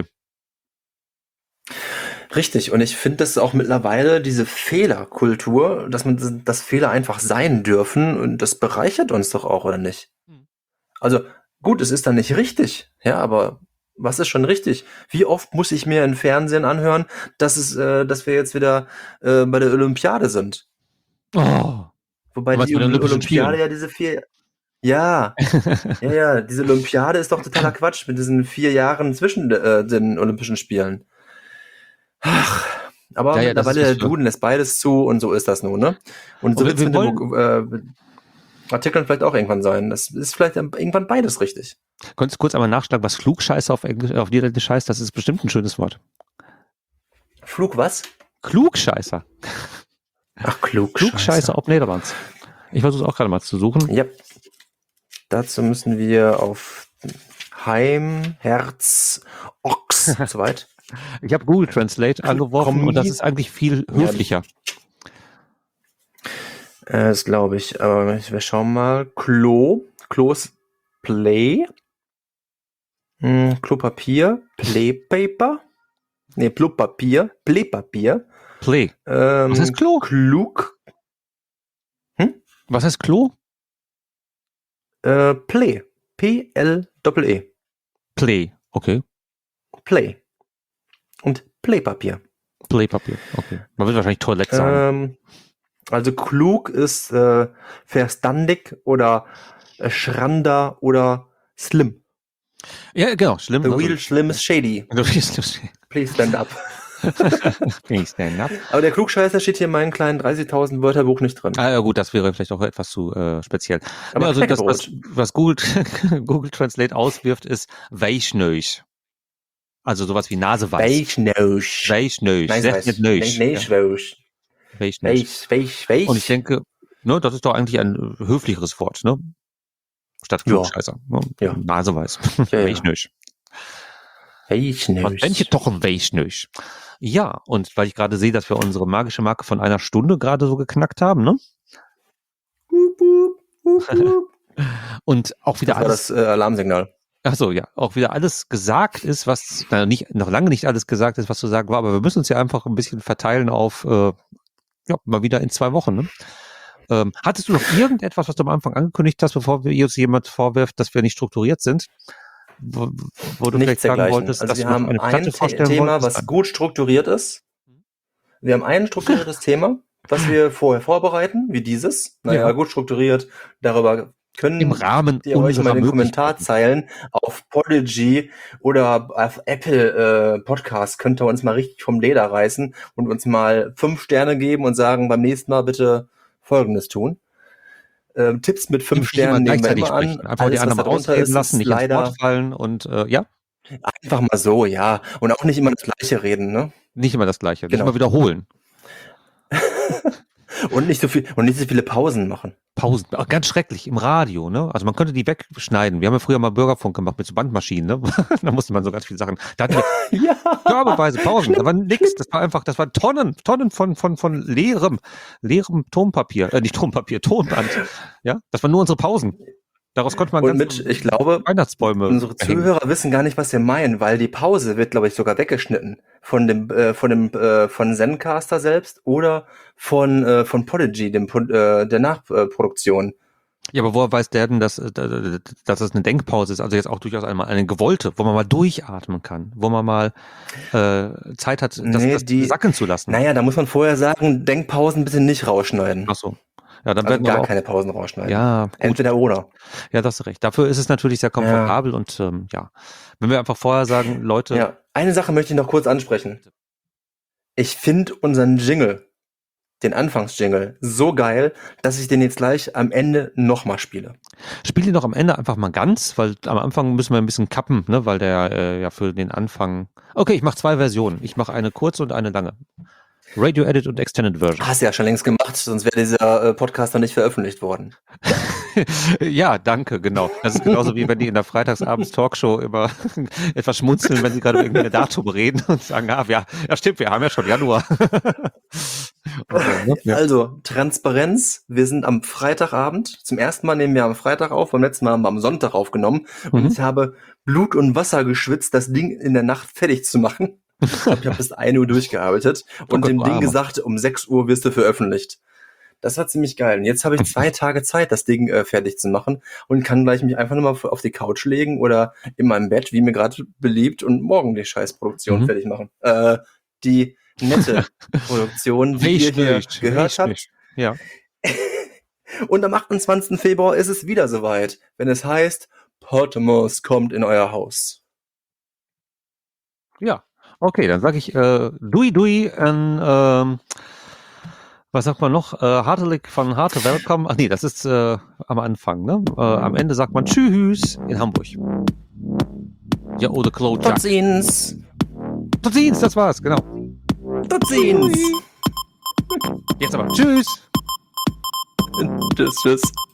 Richtig, und ich finde das auch mittlerweile diese Fehlerkultur, dass Fehler einfach sein dürfen und das bereichert uns doch auch, oder nicht? Also gut, es ist dann nicht richtig, ja, aber was ist schon richtig? Wie oft muss ich mir im Fernsehen anhören, dass wir jetzt wieder bei der Olympiade sind? Oh. Wobei die Olympiade ja diese 4... Ja, diese Olympiade ist doch totaler Quatsch mit diesen 4 Jahren zwischen den Olympischen Spielen. Ach, aber mittlerweile der Duden lässt beides zu und so ist das nun, ne? Und so wird es mit den Artikeln vielleicht auch irgendwann sein. Das ist vielleicht irgendwann beides richtig. Könntest du kurz einmal nachschlagen, was Klugscheißer auf Niederländisch heißt? Das ist bestimmt ein schönes Wort. Flug was? Klugscheißer. Ach, Klugscheißer. Klugscheißer auf Niederlands. Ich versuche es auch gerade mal zu suchen. Ja. Dazu müssen wir auf Heim, Herz, Ochs, soweit. Ich habe Google Translate angeworfen und das ist eigentlich viel höflicher. Das glaube ich. Aber wir schauen mal. Klos Play. Klopapier. Playpaper. Nee, Klopapier. Playpapier. Play. Was heißt Klo? Klug. Was heißt Klo? Play. P-L-E-E. Play, okay. Play. Und Playpapier. Playpapier, okay. Man will wahrscheinlich Toilette sagen. Also klug ist verstandig oder schrander oder slim. Ja, genau, schlimm. The real slim is shady. Please stand up. Please stand up. Aber der Klugscheißer steht hier in meinem kleinen 30.000 Wörterbuch nicht drin. Ah ja gut, das wäre vielleicht auch etwas zu speziell. Aber also das, was Google Translate auswirft, ist Weichnöch. Also sowas wie Naseweiß. Weichnöch. Weichnöch. Und ich denke, ne, das ist doch eigentlich ein höflicheres Wort, ne? Statt Klugscheißer. Ne? Ja. Naseweiß. Ja, Weichnöch. Und wenn ich doch ein Weichnöch. Ja, und weil ich gerade sehe, dass wir unsere magische Marke von 1 Stunde gerade so geknackt haben, ne? Und auch wieder das war das Alarmsignal. Achso, ja, auch wieder alles gesagt ist, was noch lange nicht alles gesagt ist, was zu sagen war, aber wir müssen uns ja einfach ein bisschen verteilen auf mal wieder in 2 Wochen. Ne? Hattest du noch irgendetwas, was du am Anfang angekündigt hast, bevor wir uns jemand vorwirft, dass wir nicht strukturiert sind? Wo du Nichts vielleicht sagen wolltest, also dass wir haben ein Thema, was gut strukturiert ist. Wir haben ein strukturiertes Thema, was wir vorher vorbereiten, wie dieses. Naja, gut strukturiert. Darüber können im Rahmen ihr euch mal in den Kommentarzeilen auf Podigy oder auf Apple Podcast könnt ihr uns mal richtig vom Leder reißen und uns mal 5 Sterne geben und sagen, beim nächsten Mal bitte Folgendes tun. Tipps mit 5 Nicht Sternen immer nehmen wir gleichzeitig immer an. sprechen. Einfach die Alles, was anderen da mal drunter ausreden ist, lassen, ist nicht ins Wort leider fallen und ja, einfach mal so, ja. Und auch nicht immer das Gleiche reden, ne? nicht immer das Gleiche. Nicht Genau. immer wiederholen. Und nicht so viele Pausen machen. Pausen, auch ganz schrecklich im Radio, ne? Also man könnte die wegschneiden. Wir haben ja früher mal Bürgerfunk gemacht mit so Bandmaschinen, ne? Da musste man so ganz viele Sachen. Da hatten wir Ja. körbeweise Pausen. Da war nix. Das war einfach, das waren Tonnen von leerem Tonpapier, nicht Tonpapier, Tonband. Ja, das waren nur unsere Pausen. Daraus konnte man Und ich glaube, Weihnachtsbäume unsere hängen. Zuhörer wissen gar nicht, was wir meinen, weil die Pause wird, glaube ich, sogar weggeschnitten von Zencaster selbst oder von Podigy, der Nachproduktion. Ja, aber woher weiß der denn, dass das eine Denkpause ist? Also jetzt auch durchaus einmal eine gewollte, wo man mal durchatmen kann, wo man mal Zeit hat, das sacken zu lassen. Naja, da muss man vorher sagen, Denkpausen bitte nicht rausschneiden. Ach so. Ja, dann Also werden wir gar aber auch, keine Pausen rausschneiden. ja, gut. Entweder oder. Ja, das ist recht. Dafür ist es natürlich sehr komfortabel und ja, wenn wir einfach vorher sagen, Leute, Ja, eine Sache möchte ich noch kurz ansprechen. Ich finde unseren Jingle, den Anfangsjingle, so geil, dass ich den jetzt gleich am Ende nochmal spiele. spiel ihn doch am Ende einfach mal ganz, weil am Anfang müssen wir ein bisschen kappen, ne, weil der ja für den Anfang. Okay, ich mache 2 Versionen. Ich mache eine kurze und eine lange. Radio Edit und Extended Version. Hast du ja schon längst gemacht, sonst wäre dieser Podcast noch nicht veröffentlicht worden. Ja, danke, genau. Das ist genauso wie wenn die in der Freitagsabends Talkshow immer etwas schmunzeln, wenn sie gerade irgendwie ein Datum reden und sagen, ja, stimmt, wir haben ja schon Januar. Und so, ne? Ja. Also, Transparenz, wir sind am Freitagabend. Zum ersten Mal nehmen wir am Freitag auf, beim letzten Mal haben wir am Sonntag aufgenommen. Und ich habe Blut und Wasser geschwitzt, das Ding in der Nacht fertig zu machen. Ich habe bis 1 Uhr durchgearbeitet und Gott, dem du Ding Armer. gesagt, um 6 Uhr wirst du veröffentlicht. Das war ziemlich geil. Und jetzt habe ich 2 Tage Zeit, das Ding fertig zu machen und kann gleich mich einfach nochmal auf die Couch legen oder in meinem Bett, wie mir gerade beliebt, und morgen die Scheißproduktion fertig machen. Die nette Produktion, die ihr hier gehört habt. Nicht. Ja. Und am 28. Februar ist es wieder soweit, wenn es heißt, Potmos kommt in euer Haus. Ja. Okay, dann sage ich Dui was sagt man noch? Hartelijk von Harte Welcome. Ach nee, das ist am Anfang, ne? Am Ende sagt man Tschüss in Hamburg. Ja, oder Claude Tot ziens! Tot ziens, das war's, genau. Tot ziens! Jetzt aber Tschüss. Tschüss.